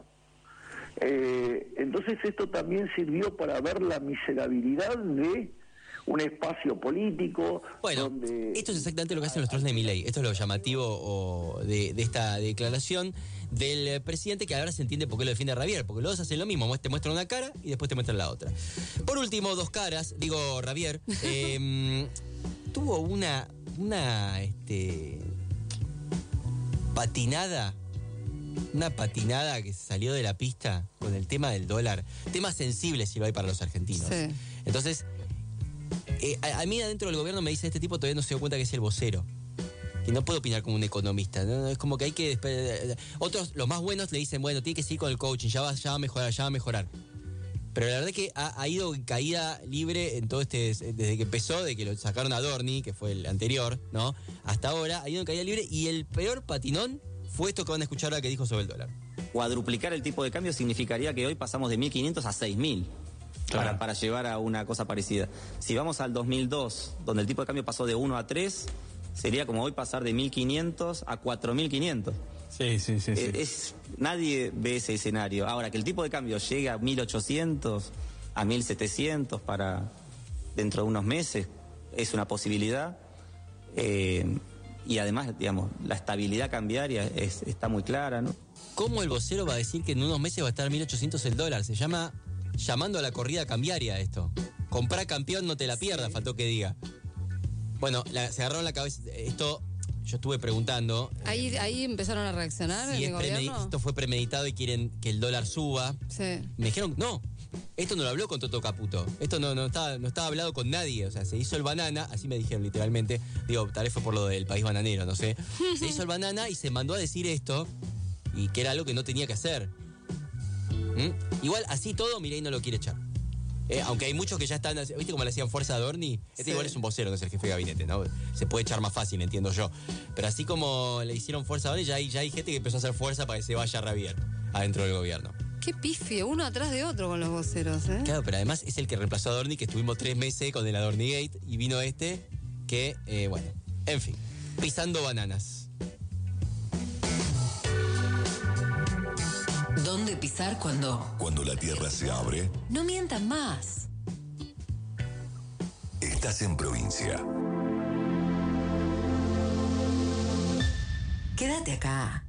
Entonces esto también sirvió para ver la miserabilidad de un espacio político. Bueno, donde... esto es exactamente lo que hacen los trolls de Milei. Esto es lo llamativo de esta declaración del presidente, que ahora se entiende por qué lo defiende Rabier, porque los dos hacen lo mismo, te muestran una cara y después te muestran la otra. Por último, dos caras, digo Rabier, tuvo una patinada que salió de la pista con el tema del dólar, tema sensible si lo hay para los argentinos. Sí. Entonces, A mí adentro del gobierno me dice, este tipo todavía no se dio cuenta que es el vocero. Que no puedo opinar como un economista, ¿no? Es como que hay que... Otros, los más buenos, le dicen, bueno, tiene que seguir con el coaching, ya va a mejorar. Pero la verdad es que ha ido en caída libre en todo desde que empezó, de que lo sacaron a Dorni, que fue el anterior, ¿no? Hasta ahora ha ido en caída libre y el peor patinón fue esto que van a escuchar ahora que dijo sobre el dólar. Cuadruplicar el tipo de cambio significaría que hoy pasamos de 1.500 a 6.000. Claro. Para llevar a una cosa parecida. Si vamos al 2002, donde el tipo de cambio pasó de 1 a 3, sería como hoy pasar de 1.500 a 4.500. Sí. Nadie ve ese escenario. Ahora, que el tipo de cambio llegue a 1.800, a 1.700 para dentro de unos meses, es una posibilidad. Y además, digamos, la estabilidad cambiaria está muy clara, ¿no? ¿Cómo el vocero va a decir que en unos meses va a estar 1.800 el dólar? Se llama... llamando a la corrida cambiaria esto. Comprá campeón, no te la pierdas, faltó que diga. Bueno, se agarraron la cabeza. Esto, yo estuve preguntando. Ahí empezaron a reaccionar si en el gobierno. Esto fue premeditado y quieren que el dólar suba. Sí. Me dijeron, no, esto no lo habló con Toto Caputo. Esto no estaba hablado con nadie. O sea, se hizo el banana, así me dijeron literalmente. Digo, tal vez fue por lo del país bananero, no sé. Se hizo el banana y se mandó a decir esto, y que era algo que no tenía que hacer. Igual, así todo, Milei no lo quiere echar. Aunque hay muchos que ya están... ¿Viste cómo le hacían fuerza a Dorni? Igual es un vocero, no es el jefe de gabinete, ¿no? Se puede echar más fácil, entiendo yo. Pero así como le hicieron fuerza a Dorni, ya hay gente que empezó a hacer fuerza para que se vaya a Javier adentro del gobierno. Qué pifio, uno atrás de otro con los voceros, ¿eh? Claro, pero además es el que reemplazó a Dorni, que estuvimos 3 meses con el Adornigate, y vino que, bueno, en fin, pisando bananas. ¿Dónde pisar cuando? Cuando la tierra se abre, No mientan más. estás en provincia. Quédate acá.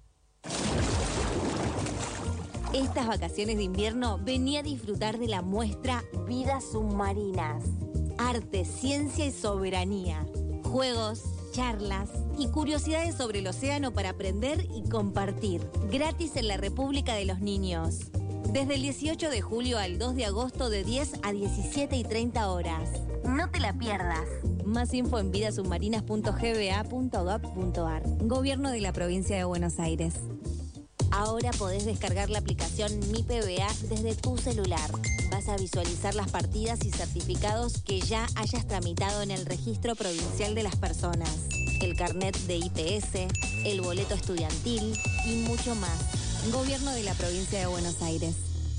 Estas vacaciones de invierno vení a disfrutar de la muestra Vidas Submarinas. Arte, ciencia y soberanía. Juegos, charlas y curiosidades sobre el océano para aprender y compartir. Gratis en la República de los Niños. Desde el 18 de julio al 2 de agosto de 10 a 17:30 horas. No te la pierdas. Más info en vidasubmarinas.gba.gov.ar. Gobierno de la Provincia de Buenos Aires. Ahora podés descargar la aplicación Mi PBA desde tu celular. Vas a visualizar las partidas y certificados que ya hayas tramitado en el Registro Provincial de las Personas, el carnet de IPS, el boleto estudiantil y mucho más. Gobierno de la Provincia de Buenos Aires.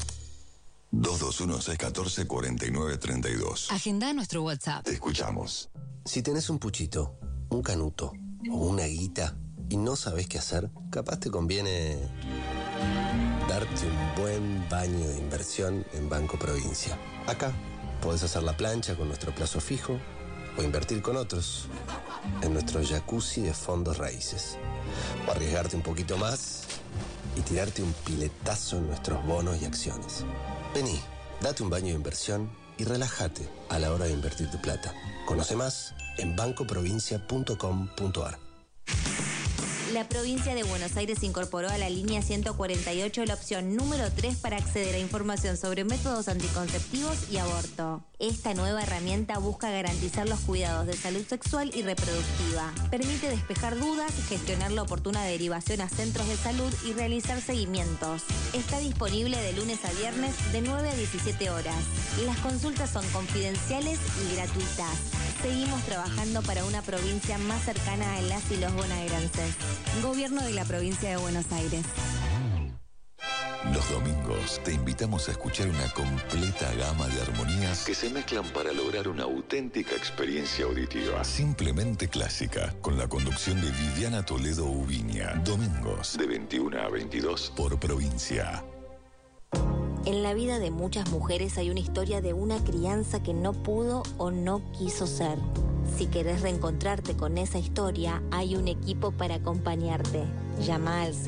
221-614-4932. Agenda nuestro WhatsApp. Te escuchamos. Si tenés un puchito, un canuto o una guita y no sabés qué hacer, capaz te conviene darte un buen baño de inversión en Banco Provincia. Acá podés hacer la plancha con nuestro plazo fijo o invertir con otros en nuestro jacuzzi de fondos raíces. O arriesgarte un poquito más y tirarte un piletazo en nuestros bonos y acciones. Vení, date un baño de inversión y relájate a la hora de invertir tu plata. Conoce más en bancoprovincia.com.ar. La provincia de Buenos Aires incorporó a la línea 148 la opción número 3 para acceder a información sobre métodos anticonceptivos y aborto. Esta nueva herramienta busca garantizar los cuidados de salud sexual y reproductiva. Permite despejar dudas, gestionar la oportuna derivación a centros de salud y realizar seguimientos. Está disponible de lunes a viernes de 9 a 17 horas. Las consultas son confidenciales y gratuitas. Seguimos trabajando para una provincia más cercana a las y los bonaerenses. Gobierno de la Provincia de Buenos Aires. Los domingos te invitamos a escuchar una completa gama de armonías que se mezclan para lograr una auténtica experiencia auditiva. Simplemente clásica, con la conducción de Viviana Toledo Ubiña. Domingos de 21 a 22 por Provincia. En la vida de muchas mujeres hay una historia de una crianza que no pudo o no quiso ser. Si querés reencontrarte con esa historia, hay un equipo para acompañarte. Llama al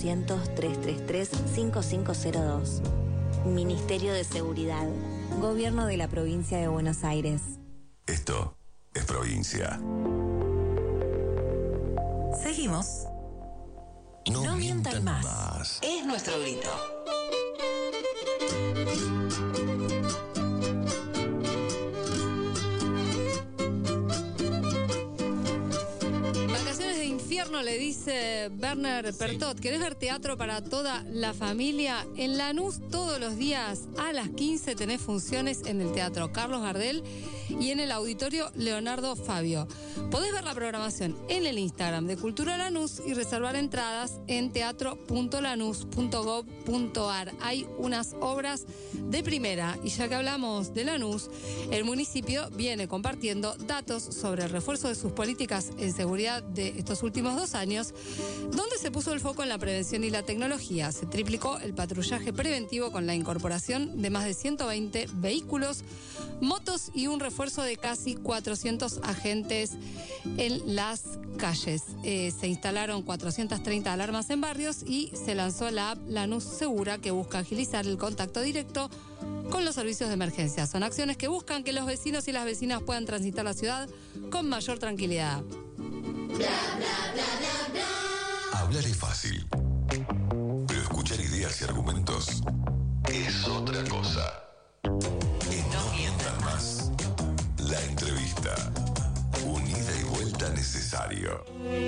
0800-333-5502. Ministerio de Seguridad. Gobierno de la Provincia de Buenos Aires. Esto es Provincia. Seguimos. No mientan más. Es nuestro grito. invierno, le dice Werner Pertot. ¿Querés ver teatro para toda la familia? En Lanús todos los días a las 15 tenés funciones en el Teatro Carlos Gardel y en el Auditorio Leonardo Fabio. Podés ver la programación en el Instagram de Cultura Lanús y reservar entradas en teatro.lanús.gov.ar. Hay unas obras de primera y ya que hablamos de Lanús, el municipio viene compartiendo datos sobre el refuerzo de sus políticas en seguridad de estos últimos 2 años, donde se puso el foco en la prevención y la tecnología. Se triplicó el patrullaje preventivo con la incorporación de más de 120 vehículos, motos y un refuerzo de casi 400 agentes en las calles. Se instalaron 430 alarmas en barrios y se lanzó la app Lanús Segura, que busca agilizar el contacto directo con los servicios de emergencia. Son acciones que buscan que los vecinos y las vecinas puedan transitar la ciudad con mayor tranquilidad. Hablar es fácil, pero escuchar ideas y argumentos es otra cosa. En No Mientan Más, la entrevista. Un ida y vuelta necesario.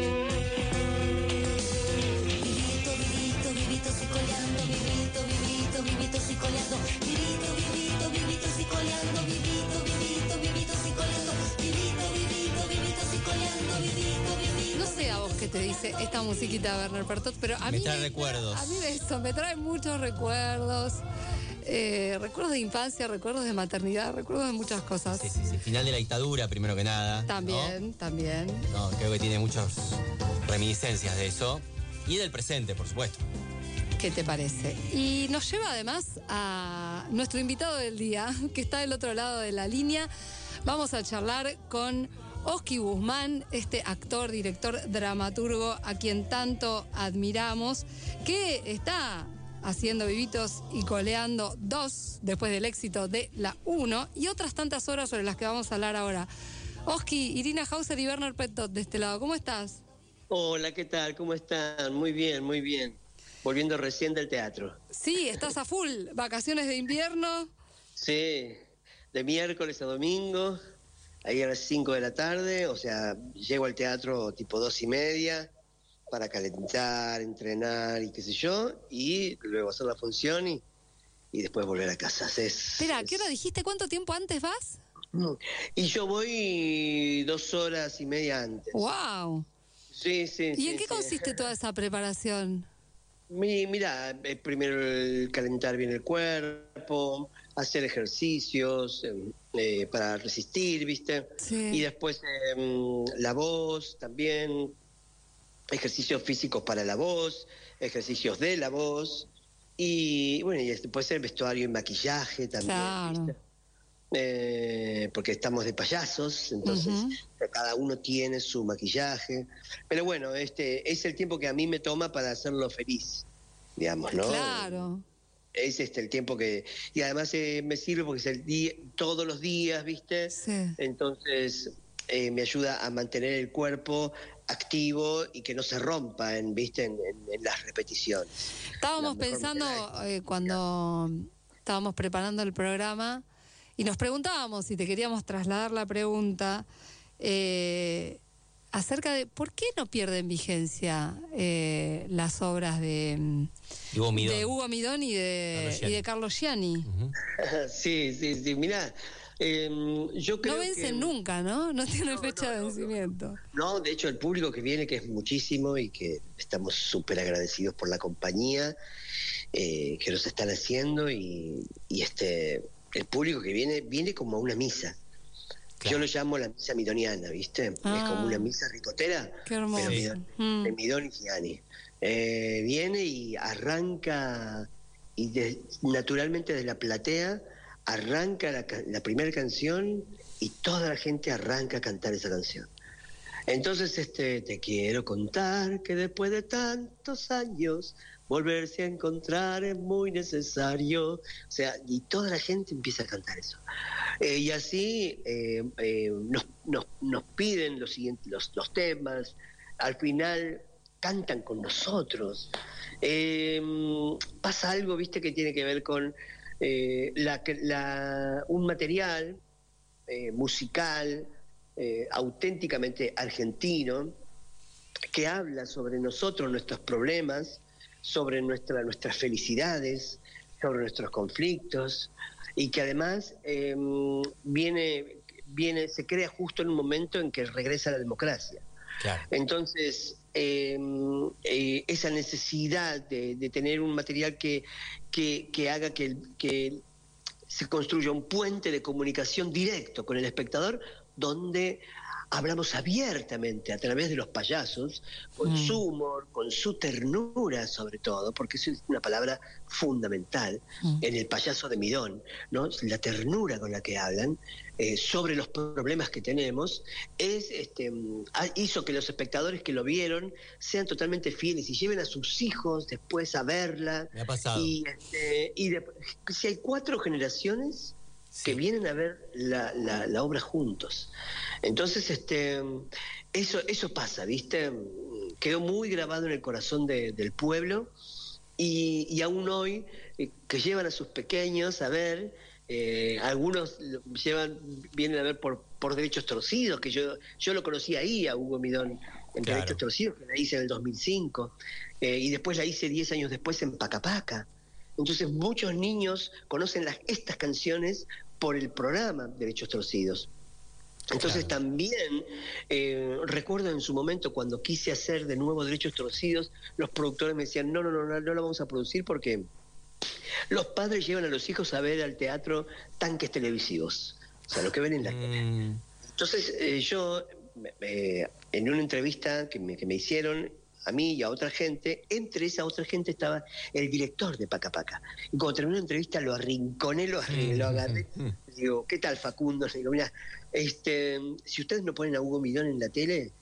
Vivito, psicoleando, vivito, psicoleando, vivito, psicoleando, vivito, psicoleando, vivito, psicoleando, vivito. No sé a vos qué te dice esta musiquita, Werner Pertot, pero a mí me trae recuerdos. A mí me trae muchos recuerdos. Recuerdos de infancia, recuerdos de maternidad, recuerdos de muchas cosas. Sí. Final de la dictadura, primero que nada. También. No, creo que tiene muchas reminiscencias de eso. Y del presente, por supuesto. ¿Qué te parece? Y nos lleva además a nuestro invitado del día, que está del otro lado de la línea. Vamos a charlar con Oski Guzmán, este actor, director, dramaturgo, a quien tanto admiramos, que está haciendo Vivitos y Coleando 2, después del éxito de la 1, y otras tantas obras sobre las que vamos a hablar ahora. Oski, Irina Hauser y Werner Pertot de este lado, ¿cómo estás? Hola, ¿qué tal? ¿Cómo están? Muy bien, muy bien. Volviendo recién del teatro. Sí, estás a full. ¿Vacaciones de invierno? Sí, de miércoles a domingo, ahí a las 5 de la tarde, o sea, llego al teatro tipo 2:30 para calentar, entrenar y qué sé yo, y luego hacer la función y después volver a casa. Espera, ¿qué hora dijiste? ¿Cuánto tiempo antes vas? Y yo voy 2:30 antes. ¡Wow! Sí. ¿Y en qué consiste toda esa preparación? Mira, primero el calentar bien el cuerpo, hacer ejercicios para resistir, ¿viste? Sí. Y después la voz también, ejercicios físicos para la voz, ejercicios de la voz, y bueno, y después el vestuario y maquillaje también, claro. ¿viste? Porque estamos de payasos, entonces cada uno tiene su maquillaje, pero bueno, es el tiempo que a mí me toma para hacerlo feliz, digamos, ¿no? Claro. Es el tiempo que... Y además me sirve porque es el día, todos los días, ¿viste? Sí. Entonces me ayuda a mantener el cuerpo activo y que no se rompa, ¿viste? En las repeticiones. Estábamos pensando, cuando estábamos preparando el programa, y nos preguntábamos si te queríamos trasladar la pregunta acerca de por qué no pierden vigencia las obras de Hugo Midón y de Carlos Gianni. Sí, mirá, yo creo no vencen que nunca, ¿no? No tienen fecha de vencimiento. No, de hecho el público que viene, que es muchísimo y que estamos súper agradecidos por la compañía que nos están haciendo y el público que viene como a una misa. Claro. Yo lo llamo la misa midoniana, ¿viste? Es como una misa ricotera, qué hermoso. Pero de Midón y Gianni. Viene y arranca, y naturalmente de la platea, arranca la primera canción y toda la gente arranca a cantar esa canción. Entonces, te quiero contar que después de tantos años volverse a encontrar es muy necesario. O sea, y toda la gente empieza a cantar eso. Y así nos piden los temas. Al final cantan con nosotros. Pasa algo, viste, que tiene que ver con un material musical auténticamente argentino, que habla sobre nosotros, nuestros problemas, sobre nuestras felicidades, sobre nuestros conflictos, y que además se crea justo en un momento en que regresa la democracia. Claro. Entonces, esa necesidad de tener un material que haga que se construya un puente de comunicación directo con el espectador, donde hablamos abiertamente a través de los payasos, con su humor, con su ternura sobre todo, porque eso es una palabra fundamental en el payaso de Midón, ¿no? La ternura con la que hablan sobre los problemas que tenemos hizo que los espectadores que lo vieron sean totalmente fieles y lleven a sus hijos después a verla. Me ha pasado. Y si hay 4 generaciones que vienen a ver la obra juntos. Entonces, eso pasa, ¿viste? Quedó muy grabado en el corazón del pueblo, y aún hoy, que llevan a sus pequeños a ver, algunos vienen a ver por Derechos Torcidos, que yo lo conocí ahí a Hugo Midón en Derechos Torcidos, que la hice en el 2005, y después la hice 10 años después en Paca Paca. Entonces muchos niños conocen estas canciones por el programa Derechos Torcidos. Entonces también recuerdo en su momento cuando quise hacer de nuevo Derechos Torcidos, los productores me decían, no lo vamos a producir porque los padres llevan a los hijos a ver al teatro tanques televisivos, o sea, lo que ven en la tele. Entonces yo, en una entrevista que me hicieron a mí y a otra gente, entre esa otra gente estaba el director de Paca Paca. Y cuando terminó la entrevista lo arrinconé, lo agarré. Digo, ¿qué tal, Facundo? Le digo, mira, si ustedes no ponen a Hugo Midón en la tele,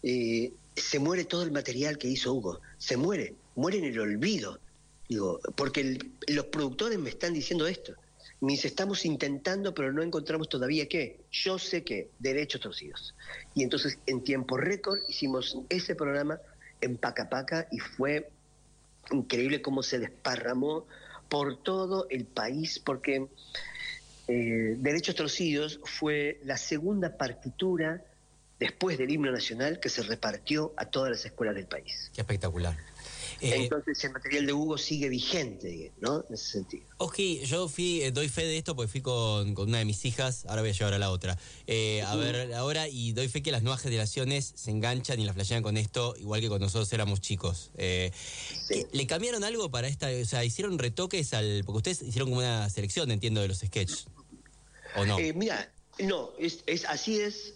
se muere todo el material que hizo Hugo. Se muere en el olvido. Digo, porque los productores me están diciendo esto. Me dice, estamos intentando, pero no encontramos todavía qué. Yo sé que Derechos Torcidos. Y entonces, en tiempo récord, hicimos ese programa en Paca Paca, y fue increíble cómo se desparramó por todo el país, porque Derechos Torcidos fue la segunda partitura después del himno nacional que se repartió a todas las escuelas del país. Qué espectacular. Entonces el material de Hugo sigue vigente, ¿no? En ese sentido. Ok, yo doy fe de esto porque fui con una de mis hijas, ahora voy a llevar a la otra, a ver ahora, y doy fe que las nuevas generaciones se enganchan y la flashean con esto, igual que cuando nosotros éramos chicos. ¿Le cambiaron algo para esta? O sea, ¿hicieron retoques porque ustedes hicieron como una selección, entiendo, de los sketches? ¿O no? Mira, no, así es,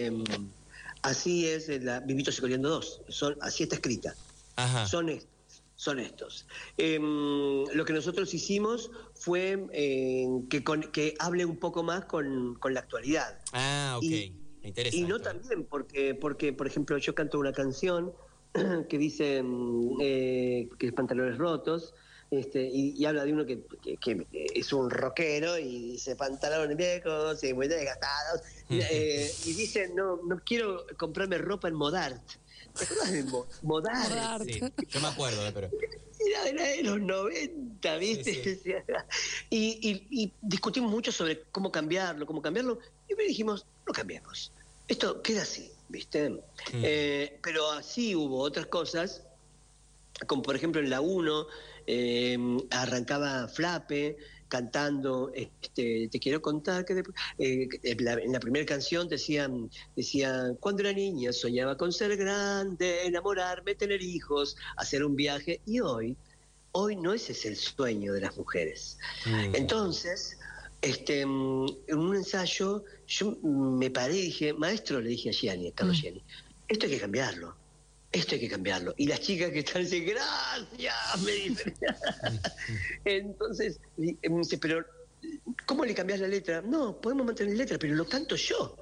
Vivitos y Coleando 2, así está escrita. Ajá. Son estos. Lo que nosotros hicimos fue que hable un poco más con la actualidad. Ah, ok. Me interesa. Y no también porque, por ejemplo, yo canto una canción que dice que es Pantalones Rotos, y habla de uno que es un rockero y dice pantalones viejos y muy desgastados, y dice, no quiero comprarme ropa en Modart. ¿Te acuerdas de Modart? Sí, yo me acuerdo, pero... Era de los 90, ¿viste? Sí. Y discutimos mucho sobre cómo cambiarlo, y me dijimos, no cambiemos. Esto queda así, ¿viste? Pero así hubo otras cosas, como por ejemplo en la 1, arrancaba Flape cantando, te quiero contar que en la primera canción decía, cuando era niña soñaba con ser grande, enamorarme, tener hijos, hacer un viaje, y hoy no ese es el sueño de las mujeres. Entonces, en un ensayo yo me paré y dije, maestro, le dije a Carlos Gianni, esto hay que cambiarlo. Y las chicas que están dicen, gracias, me dicen. Entonces, me dice, pero ¿cómo le cambiás la letra? No, podemos mantener la letra, pero lo canto yo.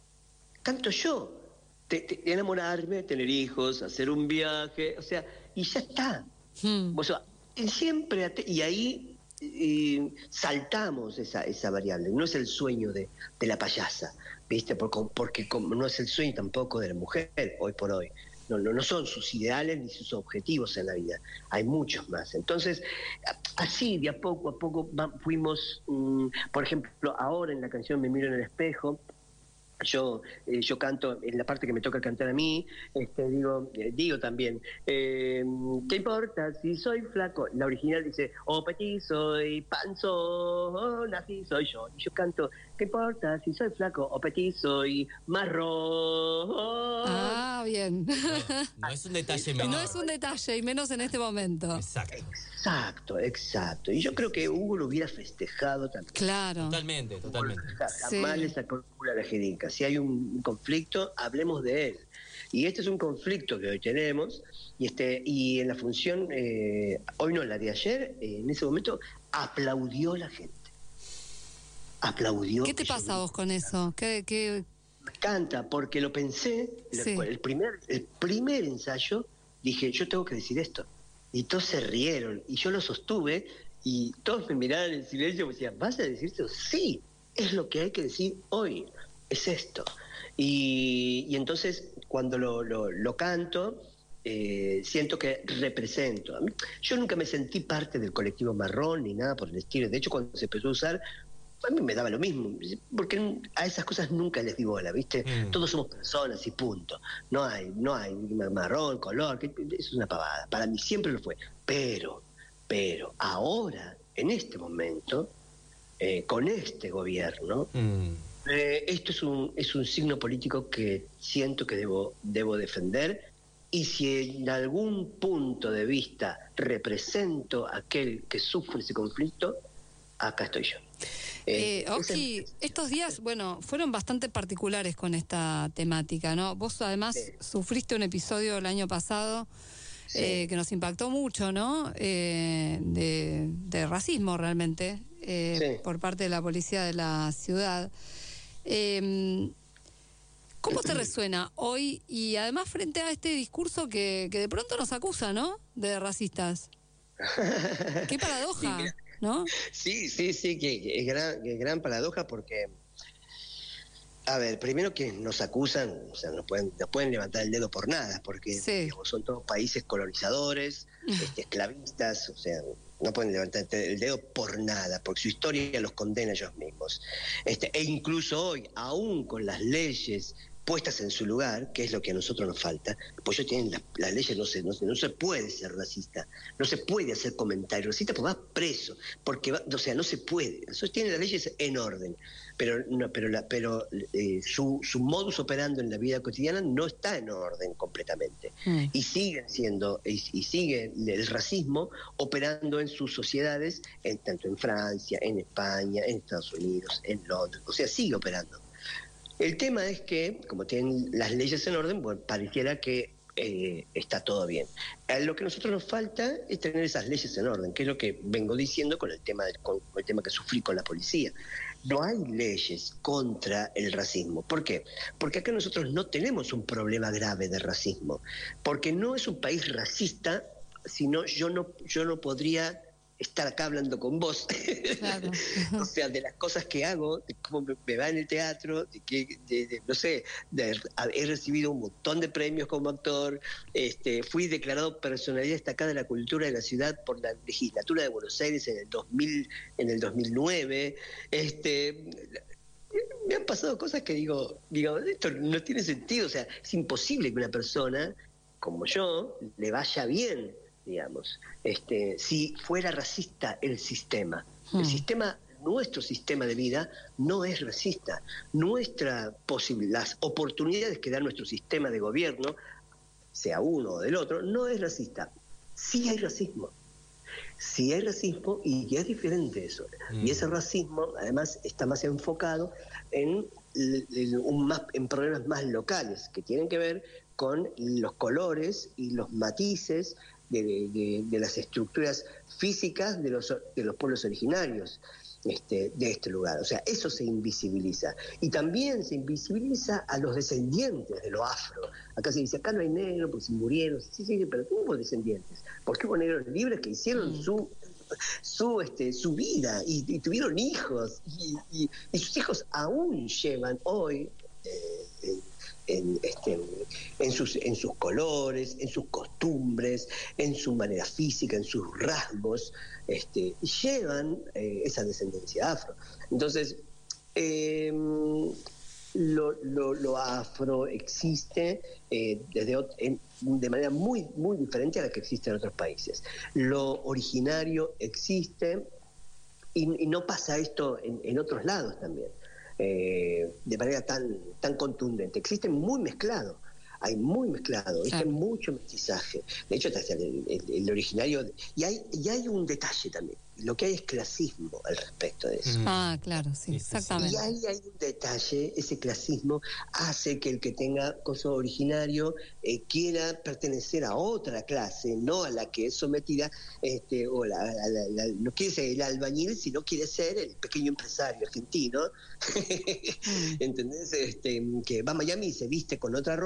Enamorarme, tener hijos, hacer un viaje, o sea, y ya está. O sea, siempre, y ahí saltamos esa variable. No es el sueño de la payasa, ¿viste? Porque no es el sueño tampoco de la mujer, hoy por hoy. No son sus ideales ni sus objetivos en la vida, hay muchos más. Entonces, así de a poco fuimos, por ejemplo, ahora en la canción Me miro en el espejo, Yo canto, en la parte que me toca cantar a mí, digo también, ¿qué importa si soy flaco? La original dice, oh petit soy panzón, así soy yo. Y yo canto, ¿qué importa si soy flaco? Oh petit soy marrón. Ah, bien. No es un detalle menor. No es un detalle, y menos en este momento. Exacto. Y yo creo que Hugo lo hubiera festejado también. Claro. Totalmente. Jamás le sacó el culo a la jeringa. Si hay un conflicto, hablemos de él. Y este es un conflicto que hoy tenemos, y en la función, hoy no, la de ayer, en ese momento, aplaudió la gente. Aplaudió. ¿Qué te pasa a vos con eso? ¿Qué? Me encanta, porque lo pensé, el primer ensayo, dije, yo tengo que decir esto. Y todos se rieron, y yo lo sostuve, y todos me miraban en silencio y me decían, ¿vas a decir esto? Sí, es lo que hay que decir hoy, es esto. Y entonces, cuando lo canto, siento que represento. Yo nunca me sentí parte del colectivo marrón, ni nada por el estilo. De hecho, cuando se empezó a usar, a mí me daba lo mismo, porque a esas cosas nunca les di bola, ¿viste? Todos somos personas y punto. No hay marrón, color, eso es una pavada. Para mí siempre lo fue. Pero ahora, en este momento, con este gobierno, esto es un signo político que siento que debo defender, y si en algún punto de vista represento a aquel que sufre ese conflicto, acá estoy yo. Oki, estos días, fueron bastante particulares con esta temática, ¿no? Vos además sufriste un episodio el año pasado que nos impactó mucho, ¿no? De racismo realmente, por parte de la policía de la ciudad. ¿Cómo te resuena hoy y además frente a este discurso que de pronto nos acusa, ¿no? De racistas. Qué paradoja. Sí, ¿no? Sí, que es gran paradoja, porque, a ver, primero que nos acusan, o sea, no pueden levantar el dedo por nada, porque digamos, son todos países colonizadores, esclavistas, o sea, no pueden levantar el dedo por nada, porque su historia los condena a ellos mismos. E incluso hoy, aún con las leyes puestas en su lugar, que es lo que a nosotros nos falta, pues ellos tienen las leyes, no se puede ser racista, no se puede hacer comentarios racistas, pues vas preso, porque no se puede. Eso tienen las leyes en orden, pero su modus operandi en la vida cotidiana no está en orden completamente, y sigue el racismo operando en sus sociedades, tanto en Francia, en España, en Estados Unidos, en Londres, o sea, sigue operando. El tema es que, como tienen las leyes en orden, pareciera que está todo bien. Lo que a nosotros nos falta es tener esas leyes en orden, que es lo que vengo diciendo con el tema que sufrí con la policía. No hay leyes contra el racismo. ¿Por qué? Porque acá nosotros no tenemos un problema grave de racismo. Porque no es un país racista, sino yo no podría estar acá hablando con vos. Claro. O sea, de las cosas que hago, de cómo me va en el teatro, he recibido un montón de premios como actor, fui declarado personalidad destacada de la cultura de la ciudad por la legislatura de Buenos Aires en el 2009. Me han pasado cosas que digo, esto no tiene sentido, o sea, es imposible que una persona como yo le vaya bien, digamos, si fuera racista el sistema. Nuestro sistema de vida no es racista. Las oportunidades que da nuestro sistema de gobierno, sea uno o del otro, no es racista. Sí hay racismo. Y es diferente eso. Y ese racismo, además, está más enfocado en problemas más locales, que tienen que ver con los colores y los matices de las estructuras físicas de los pueblos originarios de este lugar. O sea, eso se invisibiliza. Y también se invisibiliza a los descendientes de lo afro. Acá se dice, acá no hay negros porque se murieron. Sí, pero hubo descendientes. Porque hubo negros libres que hicieron su vida y tuvieron hijos. Y sus hijos aún llevan hoy en sus colores, en sus costumbres, en su manera física, en sus rasgos, llevan esa descendencia afro. Entonces, lo afro existe de manera muy, muy diferente a la que existe en otros países. Lo originario existe y no pasa esto en otros lados también, de manera tan contundente. Existe muy mezclado. Hay muy mezclado, hay mucho mestizaje. De hecho, el originario... Y hay un detalle también. Lo que hay es clasismo al respecto de eso. Ah, claro, sí, exactamente. Y ahí hay un detalle, ese clasismo hace que el que tenga coso originario quiera pertenecer a otra clase, no a la que es sometida, o no quiere ser el albañil, sino quiere ser el pequeño empresario argentino, ¿entendés? Que va a Miami y se viste con otra ropa,